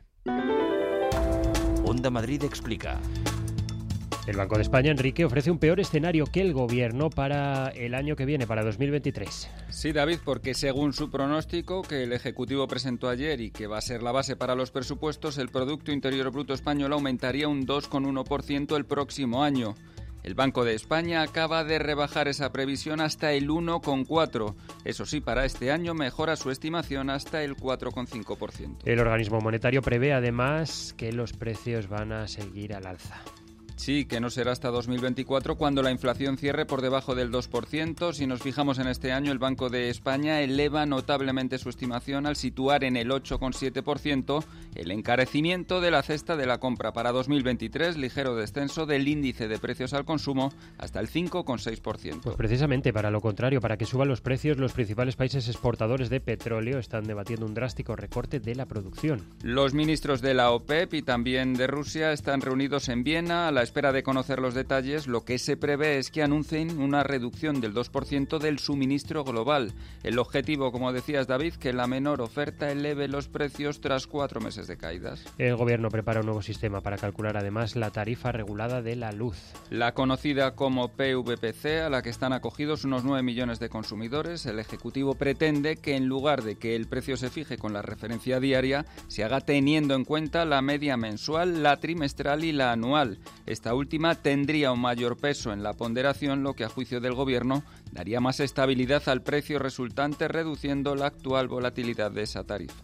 Speaker 2: Onda Madrid explica.
Speaker 1: El Banco de España, Enrique, ofrece un peor escenario que el Gobierno para el año que viene, para dos mil veintitrés.
Speaker 9: Sí, David, porque según su pronóstico, que el Ejecutivo presentó ayer y que va a ser la base para los presupuestos, el Producto Interior Bruto español aumentaría un dos coma uno por ciento el próximo año. El Banco de España acaba de rebajar esa previsión hasta el uno coma cuatro por ciento. Eso sí, para este año mejora su estimación hasta el cuatro coma cinco por ciento.
Speaker 1: El organismo monetario prevé además que los precios van a seguir al alza.
Speaker 9: Sí, que no será hasta dos mil veinticuatro cuando la inflación cierre por debajo del dos por ciento. Si nos fijamos en este año, el Banco de España eleva notablemente su estimación al situar en el ocho coma siete por ciento el encarecimiento de la cesta de la compra. Para dos mil veintitrés, ligero descenso del índice de precios al consumo hasta el cinco coma seis por ciento.
Speaker 1: Pues precisamente para lo contrario, para que suban los precios, los principales países exportadores de petróleo están debatiendo un drástico recorte de la producción.
Speaker 9: Los ministros de la OPEP y también de Rusia están reunidos en Viena a la espera de conocer los detalles. Lo que se prevé es que anuncien una reducción del dos por ciento del suministro global. El objetivo, como decías, David, que la menor oferta eleve los precios tras cuatro meses de caídas.
Speaker 1: El Gobierno prepara un nuevo sistema para calcular además la tarifa regulada de la luz.
Speaker 9: La conocida como P V P C, a la que están acogidos unos nueve millones de consumidores. El Ejecutivo pretende que en lugar de que el precio se fije con la referencia diaria, se haga teniendo en cuenta la media mensual, la trimestral y la anual. Esta última tendría un mayor peso en la ponderación, lo que a juicio del Gobierno daría más estabilidad al precio resultante, reduciendo la actual volatilidad de esa tarifa.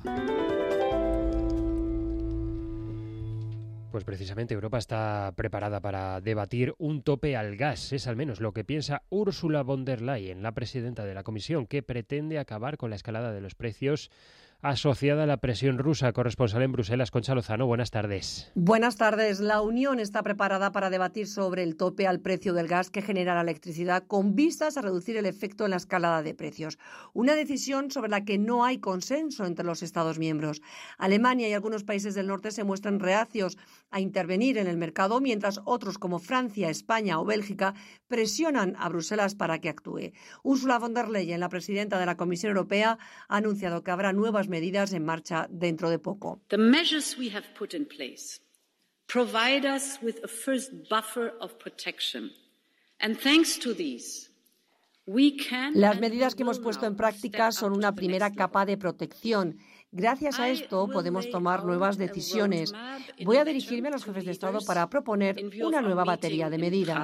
Speaker 1: Pues precisamente Europa está preparada para debatir un tope al gas. Es al menos lo que piensa Ursula von der Leyen, la presidenta de la Comisión, que pretende acabar con la escalada de los precios asociada a la presión rusa. Corresponsal en Bruselas, Concha Lozano, buenas tardes.
Speaker 10: Buenas tardes. La Unión está preparada para debatir sobre el tope al precio del gas que genera la electricidad con vistas a reducir el efecto en la escalada de precios. Una decisión sobre la que no hay consenso entre los Estados miembros. Alemania y algunos países del norte se muestran reacios a intervenir en el mercado, mientras otros como Francia, España o Bélgica presionan a Bruselas para que actúe. Ursula von der Leyen, la presidenta de la Comisión Europea, ha anunciado que habrá nuevas medidas en marcha dentro de poco.
Speaker 11: The measures we have put in place provide us with a first buffer of protection, and thanks to these we can.
Speaker 10: Las medidas que hemos puesto en práctica son una primera capa de protección Gracias a esto podemos tomar nuevas decisiones. Voy a dirigirme a los jefes de Estado para proponer una nueva batería de medidas.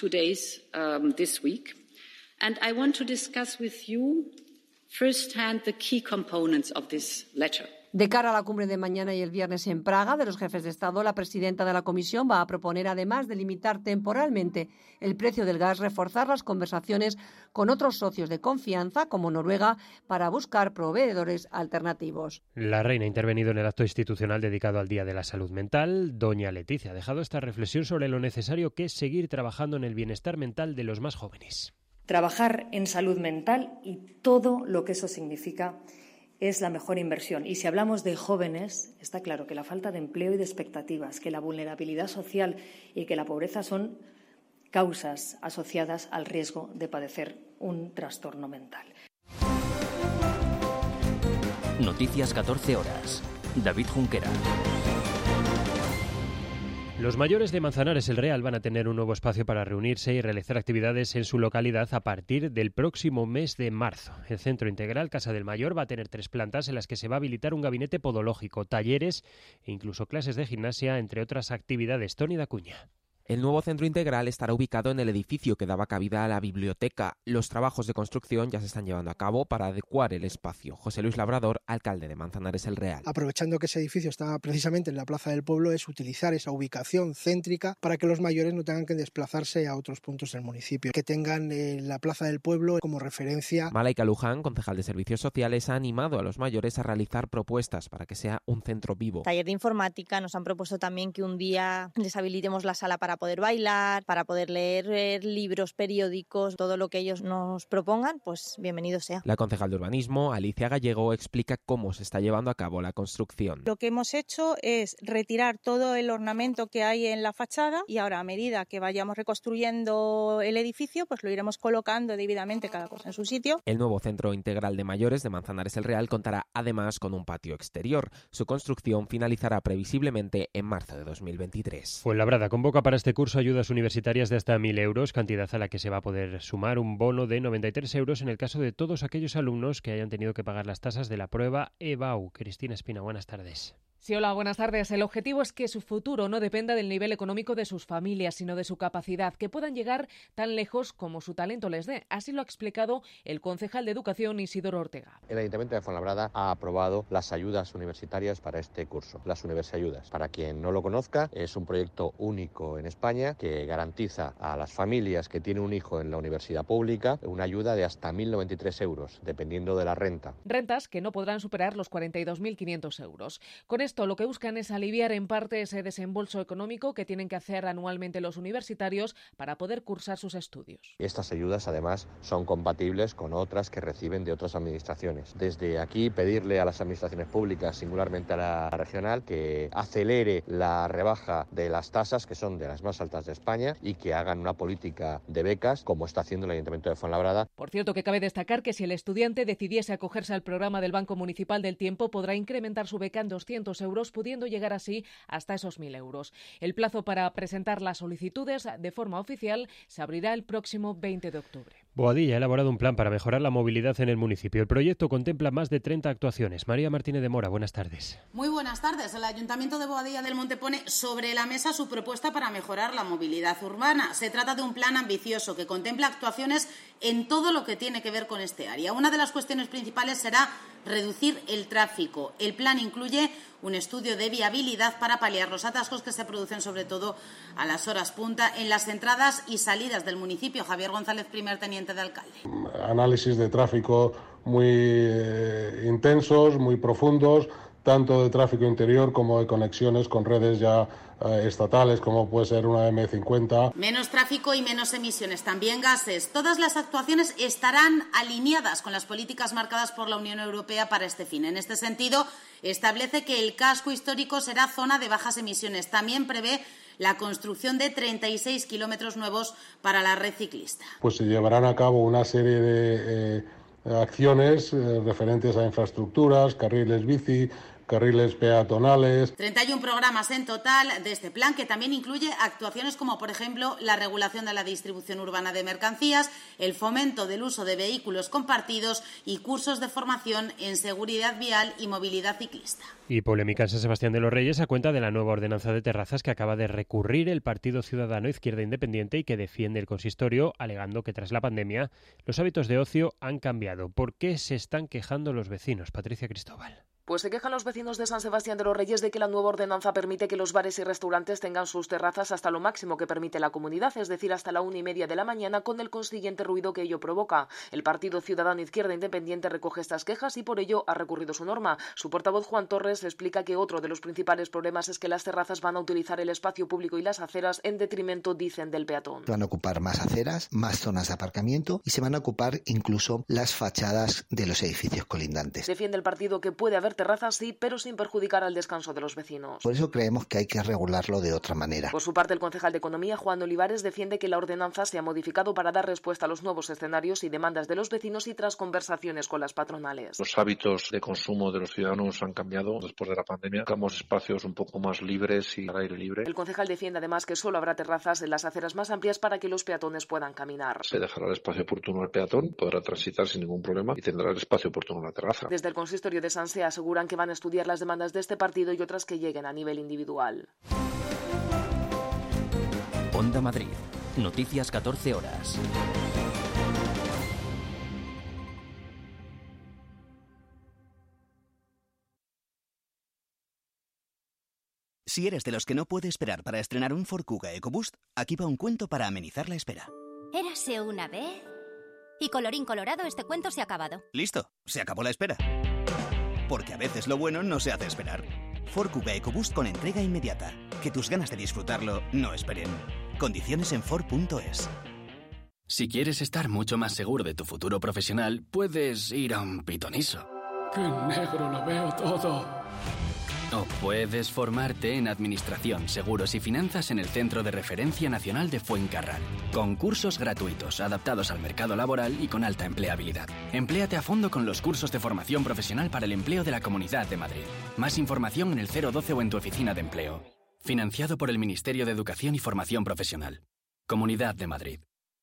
Speaker 11: And I want to discuss with you firsthand the key components of this letter.
Speaker 10: De cara a la cumbre de mañana y el viernes en Praga de los jefes de Estado, la presidenta de la Comisión va a proponer, además de limitar temporalmente el precio del gas, reforzar las conversaciones con otros socios de confianza, como Noruega, para buscar proveedores alternativos.
Speaker 1: La reina ha intervenido en el acto institucional dedicado al Día de la Salud Mental. Doña Leticia ha dejado esta reflexión sobre lo necesario que es seguir trabajando en el bienestar mental de los más jóvenes.
Speaker 12: Trabajar en salud mental y todo lo que eso significa es la mejor inversión. Y si hablamos de jóvenes, está claro que la falta de empleo y de expectativas, que la vulnerabilidad social y que la pobreza son causas asociadas al riesgo de padecer un trastorno mental.
Speaker 2: Noticias catorce horas. David Junquera.
Speaker 1: Los mayores de Manzanares el Real van a tener un nuevo espacio para reunirse y realizar actividades en su localidad a partir del próximo mes de marzo. El Centro Integral Casa del Mayor va a tener tres plantas en las que se va a habilitar un gabinete podológico, talleres e incluso clases de gimnasia, entre otras actividades. Toni Dacuña.
Speaker 13: El nuevo centro integral estará ubicado en el edificio que daba cabida a la biblioteca. Los trabajos de construcción ya se están llevando a cabo para adecuar el espacio. José Luis Labrador, alcalde de Manzanares el Real.
Speaker 14: Aprovechando que ese edificio está precisamente en la Plaza del Pueblo, es utilizar esa ubicación céntrica para que los mayores no tengan que desplazarse a otros puntos del municipio, que tengan eh, la Plaza del Pueblo como referencia.
Speaker 13: Malaika Luján, concejal de Servicios Sociales, ha animado a los mayores a realizar propuestas para que sea un centro vivo.
Speaker 16: Taller de informática, nos han propuesto también que un día les habilitemos la sala para poder bailar, para poder leer libros, periódicos, todo lo que ellos nos propongan, pues bienvenido sea.
Speaker 13: La concejal de Urbanismo, Alicia Gallego, explica cómo se está llevando a cabo la construcción.
Speaker 16: Lo que hemos hecho es retirar todo el ornamento que hay en la fachada y ahora, a medida que vayamos reconstruyendo el edificio, pues lo iremos colocando debidamente cada cosa en su sitio.
Speaker 13: El nuevo Centro Integral de Mayores de Manzanares el Real contará además con un patio exterior. Su construcción finalizará previsiblemente en marzo de dos mil veintitrés.
Speaker 1: Fuenlabrada convoca para este curso ayudas universitarias de hasta mil euros, cantidad a la que se va a poder sumar un bono de noventa y tres euros en el caso de todos aquellos alumnos que hayan tenido que pagar las tasas de la prueba E B A U. Cristina Espina, buenas tardes.
Speaker 17: Sí, hola, buenas tardes. El objetivo es que su futuro no dependa del nivel económico de sus familias, sino de su capacidad, que puedan llegar tan lejos como su talento les dé. Así lo ha explicado el concejal de Educación, Isidoro Ortega.
Speaker 18: El Ayuntamiento de Fuenlabrada ha aprobado las ayudas universitarias para este curso, las Universiayudas. Para quien no lo conozca, es un proyecto único en España que garantiza a las familias que tienen un hijo en la universidad pública una ayuda de hasta mil noventa y tres euros, dependiendo de la renta.
Speaker 17: Rentas que no podrán superar los cuarenta y dos mil quinientos euros. Con esto lo que buscan es aliviar en parte ese desembolso económico que tienen que hacer anualmente los universitarios para poder cursar sus estudios.
Speaker 18: Estas ayudas además son compatibles con otras que reciben de otras administraciones. Desde aquí pedirle a las administraciones públicas, singularmente a la regional, que acelere la rebaja de las tasas, que son de las más altas de España, y que hagan una política de becas como está haciendo el Ayuntamiento de Fuenlabrada.
Speaker 17: Por cierto, que cabe destacar que si el estudiante decidiese acogerse al programa del Banco Municipal del Tiempo, podrá incrementar su beca en doscientos euros, pudiendo llegar así hasta esos mil euros. El plazo para presentar las solicitudes de forma oficial se abrirá el próximo veinte de octubre.
Speaker 1: Boadilla ha elaborado un plan para mejorar la movilidad en el municipio. El proyecto contempla más de treinta actuaciones. María Martínez de Mora, buenas tardes.
Speaker 27: Muy buenas tardes. El Ayuntamiento de Boadilla del Monte pone sobre la mesa su propuesta para mejorar la movilidad urbana. Se trata de un plan ambicioso que contempla actuaciones en todo lo que tiene que ver con este área. Una de las cuestiones principales será reducir el tráfico. El plan incluye un estudio de viabilidad para paliar los atascos que se producen sobre todo a las horas punta en las entradas y salidas del municipio. Javier González, primer teniente de alcalde.
Speaker 28: Análisis de tráfico muy eh, intensos, muy profundos, tanto de tráfico interior como de conexiones con redes ya eh, estatales, como puede ser una eme cincuenta.
Speaker 27: Menos tráfico y menos emisiones, también gases. Todas las actuaciones estarán alineadas con las políticas marcadas por la Unión Europea para este fin. En este sentido, establece que el casco histórico será zona de bajas emisiones. También prevé la construcción de treinta y seis kilómetros nuevos para la red ciclista.
Speaker 28: Pues se llevarán a cabo una serie de eh, acciones eh, referentes a infraestructuras, carriles bici, carriles peatonales.
Speaker 27: treinta y uno programas en total de este plan, que también incluye actuaciones como, por ejemplo, la regulación de la distribución urbana de mercancías, el fomento del uso de vehículos compartidos y cursos de formación en seguridad vial y movilidad ciclista.
Speaker 1: Y polémica en San Sebastián de los Reyes a cuenta de la nueva ordenanza de terrazas que acaba de recurrir el Partido Ciudadano Izquierda Independiente y que defiende el consistorio, alegando que tras la pandemia los hábitos de ocio han cambiado. ¿Por qué se están quejando los vecinos? Patricia Cristóbal.
Speaker 6: Pues se quejan los vecinos de San Sebastián de los Reyes de que la nueva ordenanza permite que los bares y restaurantes tengan sus terrazas hasta lo máximo que permite la comunidad, es decir, hasta la una y media de la mañana, con el consiguiente ruido que ello provoca. El Partido Ciudadano Izquierda Independiente recoge estas quejas y por ello ha recurrido su norma. Su portavoz Juan Torres explica que otro de los principales problemas es que las terrazas van a utilizar el espacio público y las aceras en detrimento, dicen, del peatón.
Speaker 15: Van a ocupar más aceras, más zonas de aparcamiento y se van a ocupar incluso las fachadas de los edificios colindantes.
Speaker 6: Defiende el partido que puede haber terrazas, sí, pero sin perjudicar al descanso de los vecinos.
Speaker 15: Por eso creemos que hay que regularlo de otra manera.
Speaker 6: Por su parte, el concejal de Economía, Juan Olivares, defiende que la ordenanza se ha modificado para dar respuesta a los nuevos escenarios y demandas de los vecinos y tras conversaciones con las patronales.
Speaker 19: Los hábitos de consumo de los ciudadanos han cambiado después de la pandemia. Buscamos espacios un poco más libres y al aire libre.
Speaker 6: El concejal defiende además que solo habrá terrazas en las aceras más amplias para que los peatones puedan caminar.
Speaker 19: Se dejará el espacio oportuno al peatón, podrá transitar sin ningún problema y tendrá el espacio oportuno en la terraza.
Speaker 6: Desde el consistorio de Sanse aseguran que van a estudiar las demandas de este partido y otras que lleguen a nivel individual.
Speaker 2: Onda Madrid. Noticias catorce horas.
Speaker 20: Si eres de los que no puede esperar para estrenar un Ford Kuga EcoBoost, aquí va un cuento para amenizar la espera.
Speaker 21: Érase una vez y colorín colorado, este cuento se ha acabado.
Speaker 20: Listo, se acabó la espera. Porque a veces lo bueno no se hace esperar. Ford Kuga EcoBoost con entrega inmediata. Que tus ganas de disfrutarlo no esperen. Condiciones en Ford punto es.
Speaker 22: Si quieres estar mucho más seguro de tu futuro profesional, puedes ir a un pitoniso.
Speaker 23: ¡Qué negro lo veo todo!
Speaker 22: O puedes formarte en Administración, Seguros y Finanzas en el Centro de Referencia Nacional de Fuencarral. Con cursos gratuitos, adaptados al mercado laboral y con alta empleabilidad. Empléate a fondo con los cursos de formación profesional para el empleo de la Comunidad de Madrid. Más información en el cero doce o en tu oficina de empleo. Financiado por el Ministerio de Educación y Formación Profesional. Comunidad de Madrid.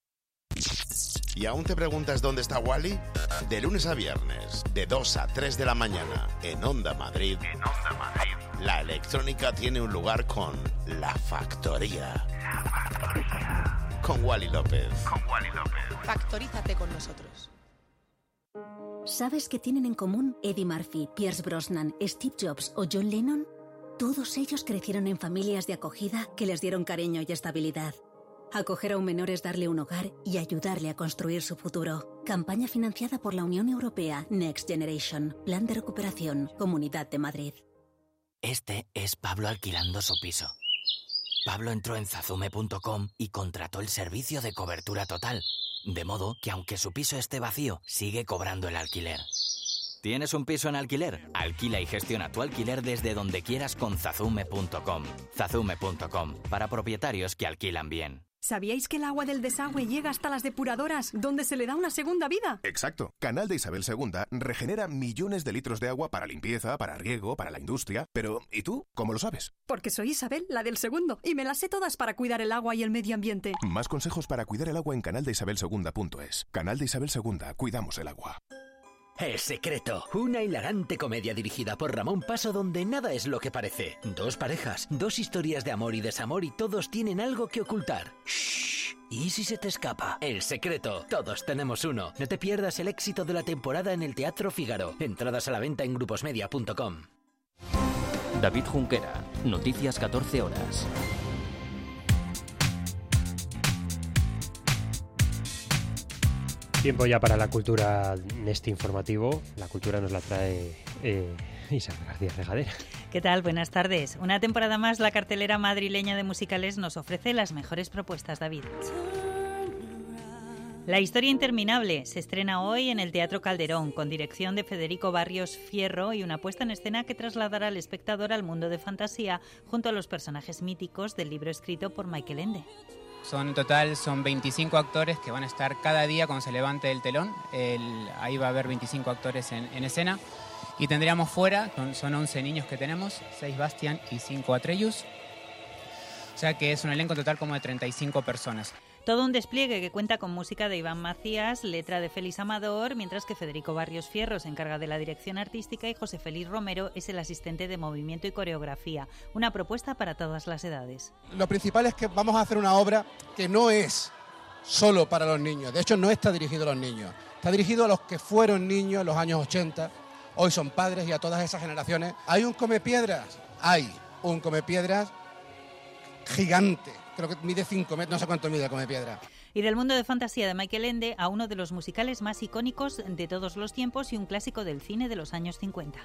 Speaker 24: ¿Y aún te preguntas dónde está Wally? De lunes a viernes, de dos a tres de la mañana, en Onda Madrid. En Onda Madrid. La electrónica tiene un lugar con La Factoría. La Factoría. Con Wally López. Con Wally López.
Speaker 29: Factorízate con nosotros.
Speaker 30: ¿Sabes qué tienen en común Eddie Murphy, Pierce Brosnan, Steve Jobs o John Lennon? Todos ellos crecieron en familias de acogida que les dieron cariño y estabilidad. Acoger a un menor es darle un hogar y ayudarle a construir su futuro. Campaña financiada por la Unión Europea Next Generation. Plan de recuperación. Comunidad de Madrid.
Speaker 31: Este es Pablo alquilando su piso. Pablo entró en zazume punto com y contrató el servicio de cobertura total. De modo que aunque su piso esté vacío, sigue cobrando el alquiler. ¿Tienes un piso en alquiler? Alquila y gestiona tu alquiler desde donde quieras con zazume punto com. zazume punto com. Para propietarios que alquilan bien.
Speaker 32: ¿Sabíais que el agua del desagüe llega hasta las depuradoras, donde se le da una segunda vida?
Speaker 33: Exacto. Canal de Isabel segunda regenera millones de litros de agua para limpieza, para riego, para la industria. Pero, ¿y tú? ¿Cómo lo sabes?
Speaker 32: Porque soy Isabel, la del segundo, y me las sé todas para cuidar el agua y el medio ambiente.
Speaker 33: Más consejos para cuidar el agua en canal de isabel segunda punto es. Canal de Isabel segunda. Cuidamos el agua.
Speaker 34: El Secreto, una hilarante comedia dirigida por Ramón Paso donde nada es lo que parece. Dos parejas, dos historias de amor y desamor y todos tienen algo que ocultar. Shh. ¿Y si se te escapa? El Secreto, todos tenemos uno. No te pierdas el éxito de la temporada en el Teatro Fígaro. Entradas a la venta en gruposmedia punto com.
Speaker 2: David Junquera, Noticias catorce horas.
Speaker 1: Tiempo ya para la cultura en este informativo. La cultura nos la trae eh, Isabel García Regadera.
Speaker 35: ¿Qué tal? Buenas tardes. Una temporada más, la cartelera madrileña de musicales nos ofrece las mejores propuestas, David. La historia interminable se estrena hoy en el Teatro Calderón, con dirección de Federico Barrios Fierro y una puesta en escena que trasladará al espectador al mundo de fantasía junto a los personajes míticos del libro escrito por Michael Ende.
Speaker 36: Son en total son veinticinco actores que van a estar cada día cuando se levante el telón. El, ahí va a haber veinticinco actores en, en escena. Y tendríamos fuera, son, son once niños que tenemos, seis Bastian y cinco Atreus. O sea que es un elenco total como de treinta y cinco personas.
Speaker 35: Todo un despliegue que cuenta con música de Iván Macías, letra de Félix Amador, mientras que Federico Barrios Fierro se encarga de la dirección artística y José Félix Romero es el asistente de movimiento y coreografía. Una propuesta para todas las edades.
Speaker 3: Lo principal es que vamos a hacer una obra que no es solo para los niños. De hecho, no está dirigido a los niños. Está dirigido a los que fueron niños en los años ochenta, hoy son padres y a todas esas generaciones. ¿Hay un Comepiedras? Hay un Comepiedras gigante. Creo que mide cinco metros, no sé cuánto mide el Comepiedra.
Speaker 35: Y del mundo de fantasía de Michael Ende a uno de los musicales más icónicos de todos los tiempos y un clásico del cine de los años cincuenta.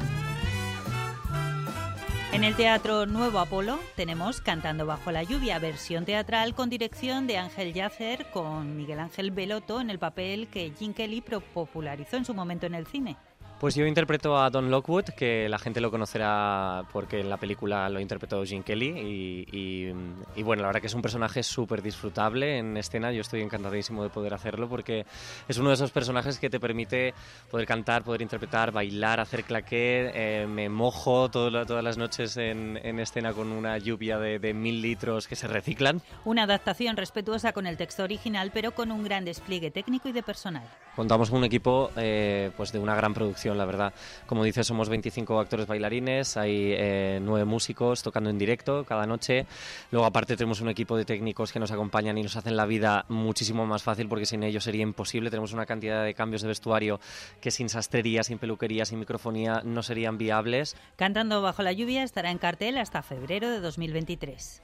Speaker 35: En el Teatro Nuevo Apolo tenemos Cantando bajo la lluvia, versión teatral con dirección de Ángel Yacer, con Miguel Ángel Belotto en el papel que Gene Kelly popularizó en su momento en el cine.
Speaker 4: Pues yo interpreto a Don Lockwood, que la gente lo conocerá porque en la película lo interpretó Gene Kelly y, y, y bueno, la verdad que es un personaje súper disfrutable en escena. Yo estoy encantadísimo de poder hacerlo porque es uno de esos personajes que te permite poder cantar, poder interpretar, bailar, hacer claqué. Eh, me mojo todo, todas las noches en, en escena con una lluvia de, de mil litros que se reciclan.
Speaker 35: Una adaptación respetuosa con el texto original, pero con un gran despliegue técnico y de personal.
Speaker 4: Contamos con un equipo eh, pues de una gran producción, la verdad. Como dices, somos veinticinco actores bailarines, hay eh, nueve músicos tocando en directo cada noche. Luego, aparte, tenemos un equipo de técnicos que nos acompañan y nos hacen la vida muchísimo más fácil porque sin ellos sería imposible. Tenemos una cantidad de cambios de vestuario que sin sastrería, sin peluquería, sin microfonía no serían viables.
Speaker 35: Cantando bajo la lluvia estará en cartel hasta febrero de dos mil veintitrés.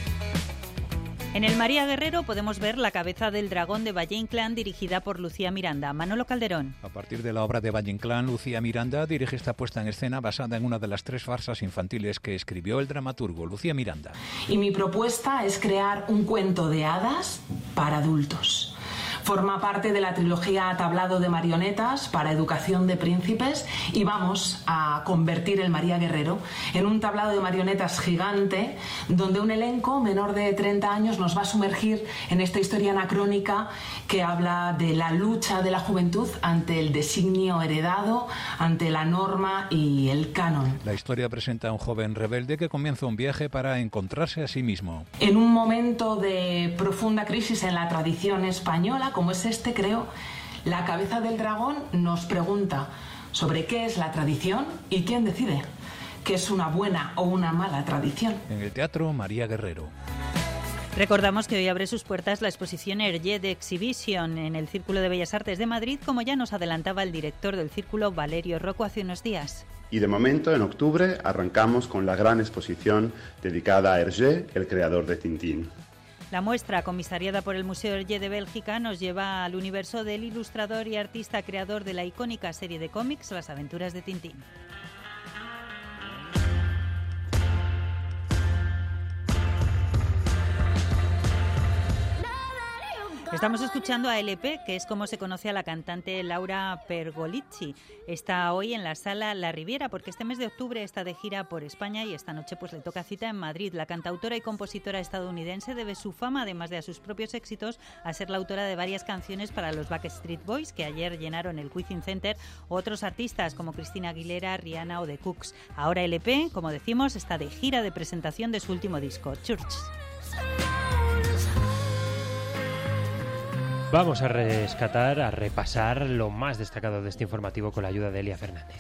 Speaker 35: En el María Guerrero podemos ver La cabeza del dragón de Valle Inclán, dirigida por Lucía Miranda. Manolo Calderón.
Speaker 5: A partir de la obra de Valle Inclán, Lucía Miranda dirige esta puesta en escena basada en una de las tres farsas infantiles que escribió el dramaturgo Lucía Miranda.
Speaker 7: Y mi propuesta es crear un cuento de hadas para adultos. Forma parte de la trilogía Tablado de marionetas para educación de príncipes y vamos a convertir el María Guerrero en un tablado de marionetas gigante donde un elenco menor de treinta años nos va a sumergir en esta historia anacrónica que habla de la lucha de la juventud ante el designio heredado, ante la norma y el canon.
Speaker 5: La historia presenta a un joven rebelde que comienza un viaje para encontrarse a sí mismo.
Speaker 7: En un momento de profunda crisis en la tradición española, como es este, creo, La cabeza del dragón nos pregunta sobre qué es la tradición y quién decide qué es una buena o una mala tradición.
Speaker 5: En el Teatro María Guerrero.
Speaker 35: Recordamos que hoy abre sus puertas la exposición Hergé de Exhibition en el Círculo de Bellas Artes de Madrid, como ya nos adelantaba el director del Círculo, Valerio Rocco, hace unos días.
Speaker 8: Y de momento, en octubre, arrancamos con la gran exposición dedicada a Hergé, el creador de Tintín.
Speaker 35: La muestra, comisariada por el Museo Hergé de Bélgica, nos lleva al universo del ilustrador y artista creador de la icónica serie de cómics Las aventuras de Tintín. Estamos escuchando a L P, que es como se conoce a la cantante Laura Pergolizzi. Está hoy en la Sala La Riviera porque este mes de octubre está de gira por España y esta noche pues le toca cita en Madrid. La cantautora y compositora estadounidense debe su fama, además de a sus propios éxitos, a ser la autora de varias canciones para los Backstreet Boys, que ayer llenaron el Within Center, o otros artistas como Cristina Aguilera, Rihanna o The Cooks. Ahora L P, como decimos, está de gira de presentación de su último disco, Church.
Speaker 1: Vamos a rescatar, a repasar lo más destacado de este informativo con la ayuda de Elia Fernández.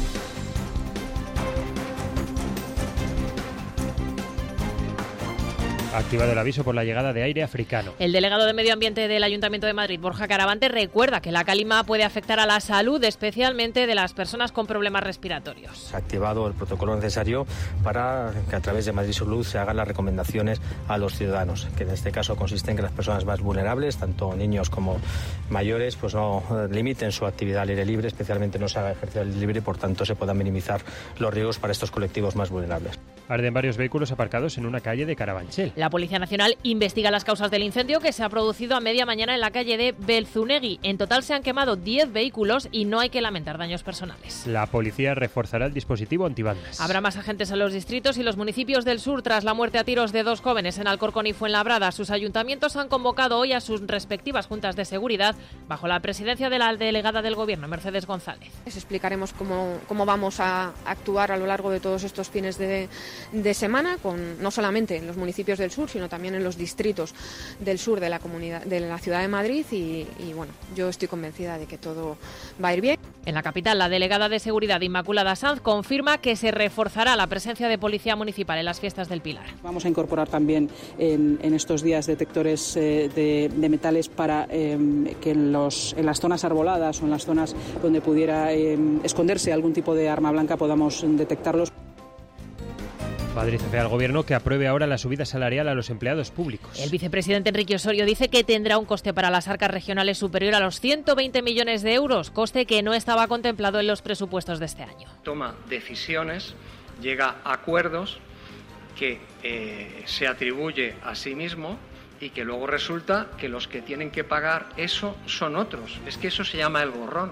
Speaker 1: Ha activado el aviso por la llegada de aire africano.
Speaker 9: El delegado de Medio Ambiente del Ayuntamiento de Madrid, Borja Caravante, recuerda que la calima puede afectar a la salud, especialmente de las personas con problemas respiratorios.
Speaker 10: Se ha activado el protocolo necesario para que a través de Madrid Salud se hagan las recomendaciones a los ciudadanos, que en este caso consiste en que las personas más vulnerables, tanto niños como mayores, pues no limiten su actividad al aire libre, especialmente no se haga ejercicio al aire libre y por tanto se puedan minimizar los riesgos para estos colectivos más vulnerables.
Speaker 1: Arden varios vehículos aparcados en una calle de Carabanchel.
Speaker 9: La La Policía Nacional investiga las causas del incendio que se ha producido a media mañana en la calle de Belzunegui. En total se han quemado diez vehículos y no hay que lamentar daños personales.
Speaker 1: La policía reforzará el dispositivo antibandas.
Speaker 9: Habrá más agentes en los distritos y los municipios del sur tras la muerte a tiros de dos jóvenes en Alcorcón y Fuenlabrada. Sus ayuntamientos han convocado hoy a sus respectivas juntas de seguridad bajo la presidencia de la delegada del Gobierno, Mercedes González.
Speaker 6: Les explicaremos cómo, cómo vamos a actuar a lo largo de todos estos fines de, de semana, con, no solamente en los municipios del sur, sino también en los distritos del sur de la comunidad, de la ciudad de Madrid y, y bueno, yo estoy convencida de que todo va a ir bien.
Speaker 9: En la capital, la delegada de Seguridad, Inmaculada Sanz, confirma que se reforzará la presencia de policía municipal en las fiestas del Pilar.
Speaker 11: Vamos a incorporar también en, en estos días detectores eh, de, de metales para eh, que en, los, en las zonas arboladas o en las zonas donde pudiera eh, esconderse algún tipo de arma blanca podamos detectarlos.
Speaker 1: Madrid hace al Gobierno que apruebe ahora la subida salarial a los empleados públicos.
Speaker 9: El vicepresidente Enrique Osorio dice que tendrá un coste para las arcas regionales superior a los ciento veinte millones de euros, coste que no estaba contemplado en los presupuestos de este año.
Speaker 12: Toma decisiones, llega a acuerdos que eh, se atribuye a sí mismo y que luego resulta que los que tienen que pagar eso son otros. Es que eso se llama el borrón.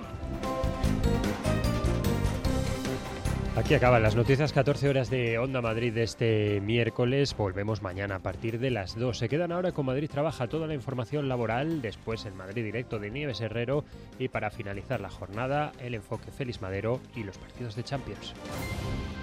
Speaker 1: Aquí acaban las noticias, catorce horas de Onda Madrid de este miércoles. Volvemos mañana a partir de las dos. Se quedan ahora con Madrid Trabaja, toda la información laboral, después el Madrid Directo de Nieves Herrero y para finalizar la jornada, el enfoque Félix Madero y los partidos de Champions.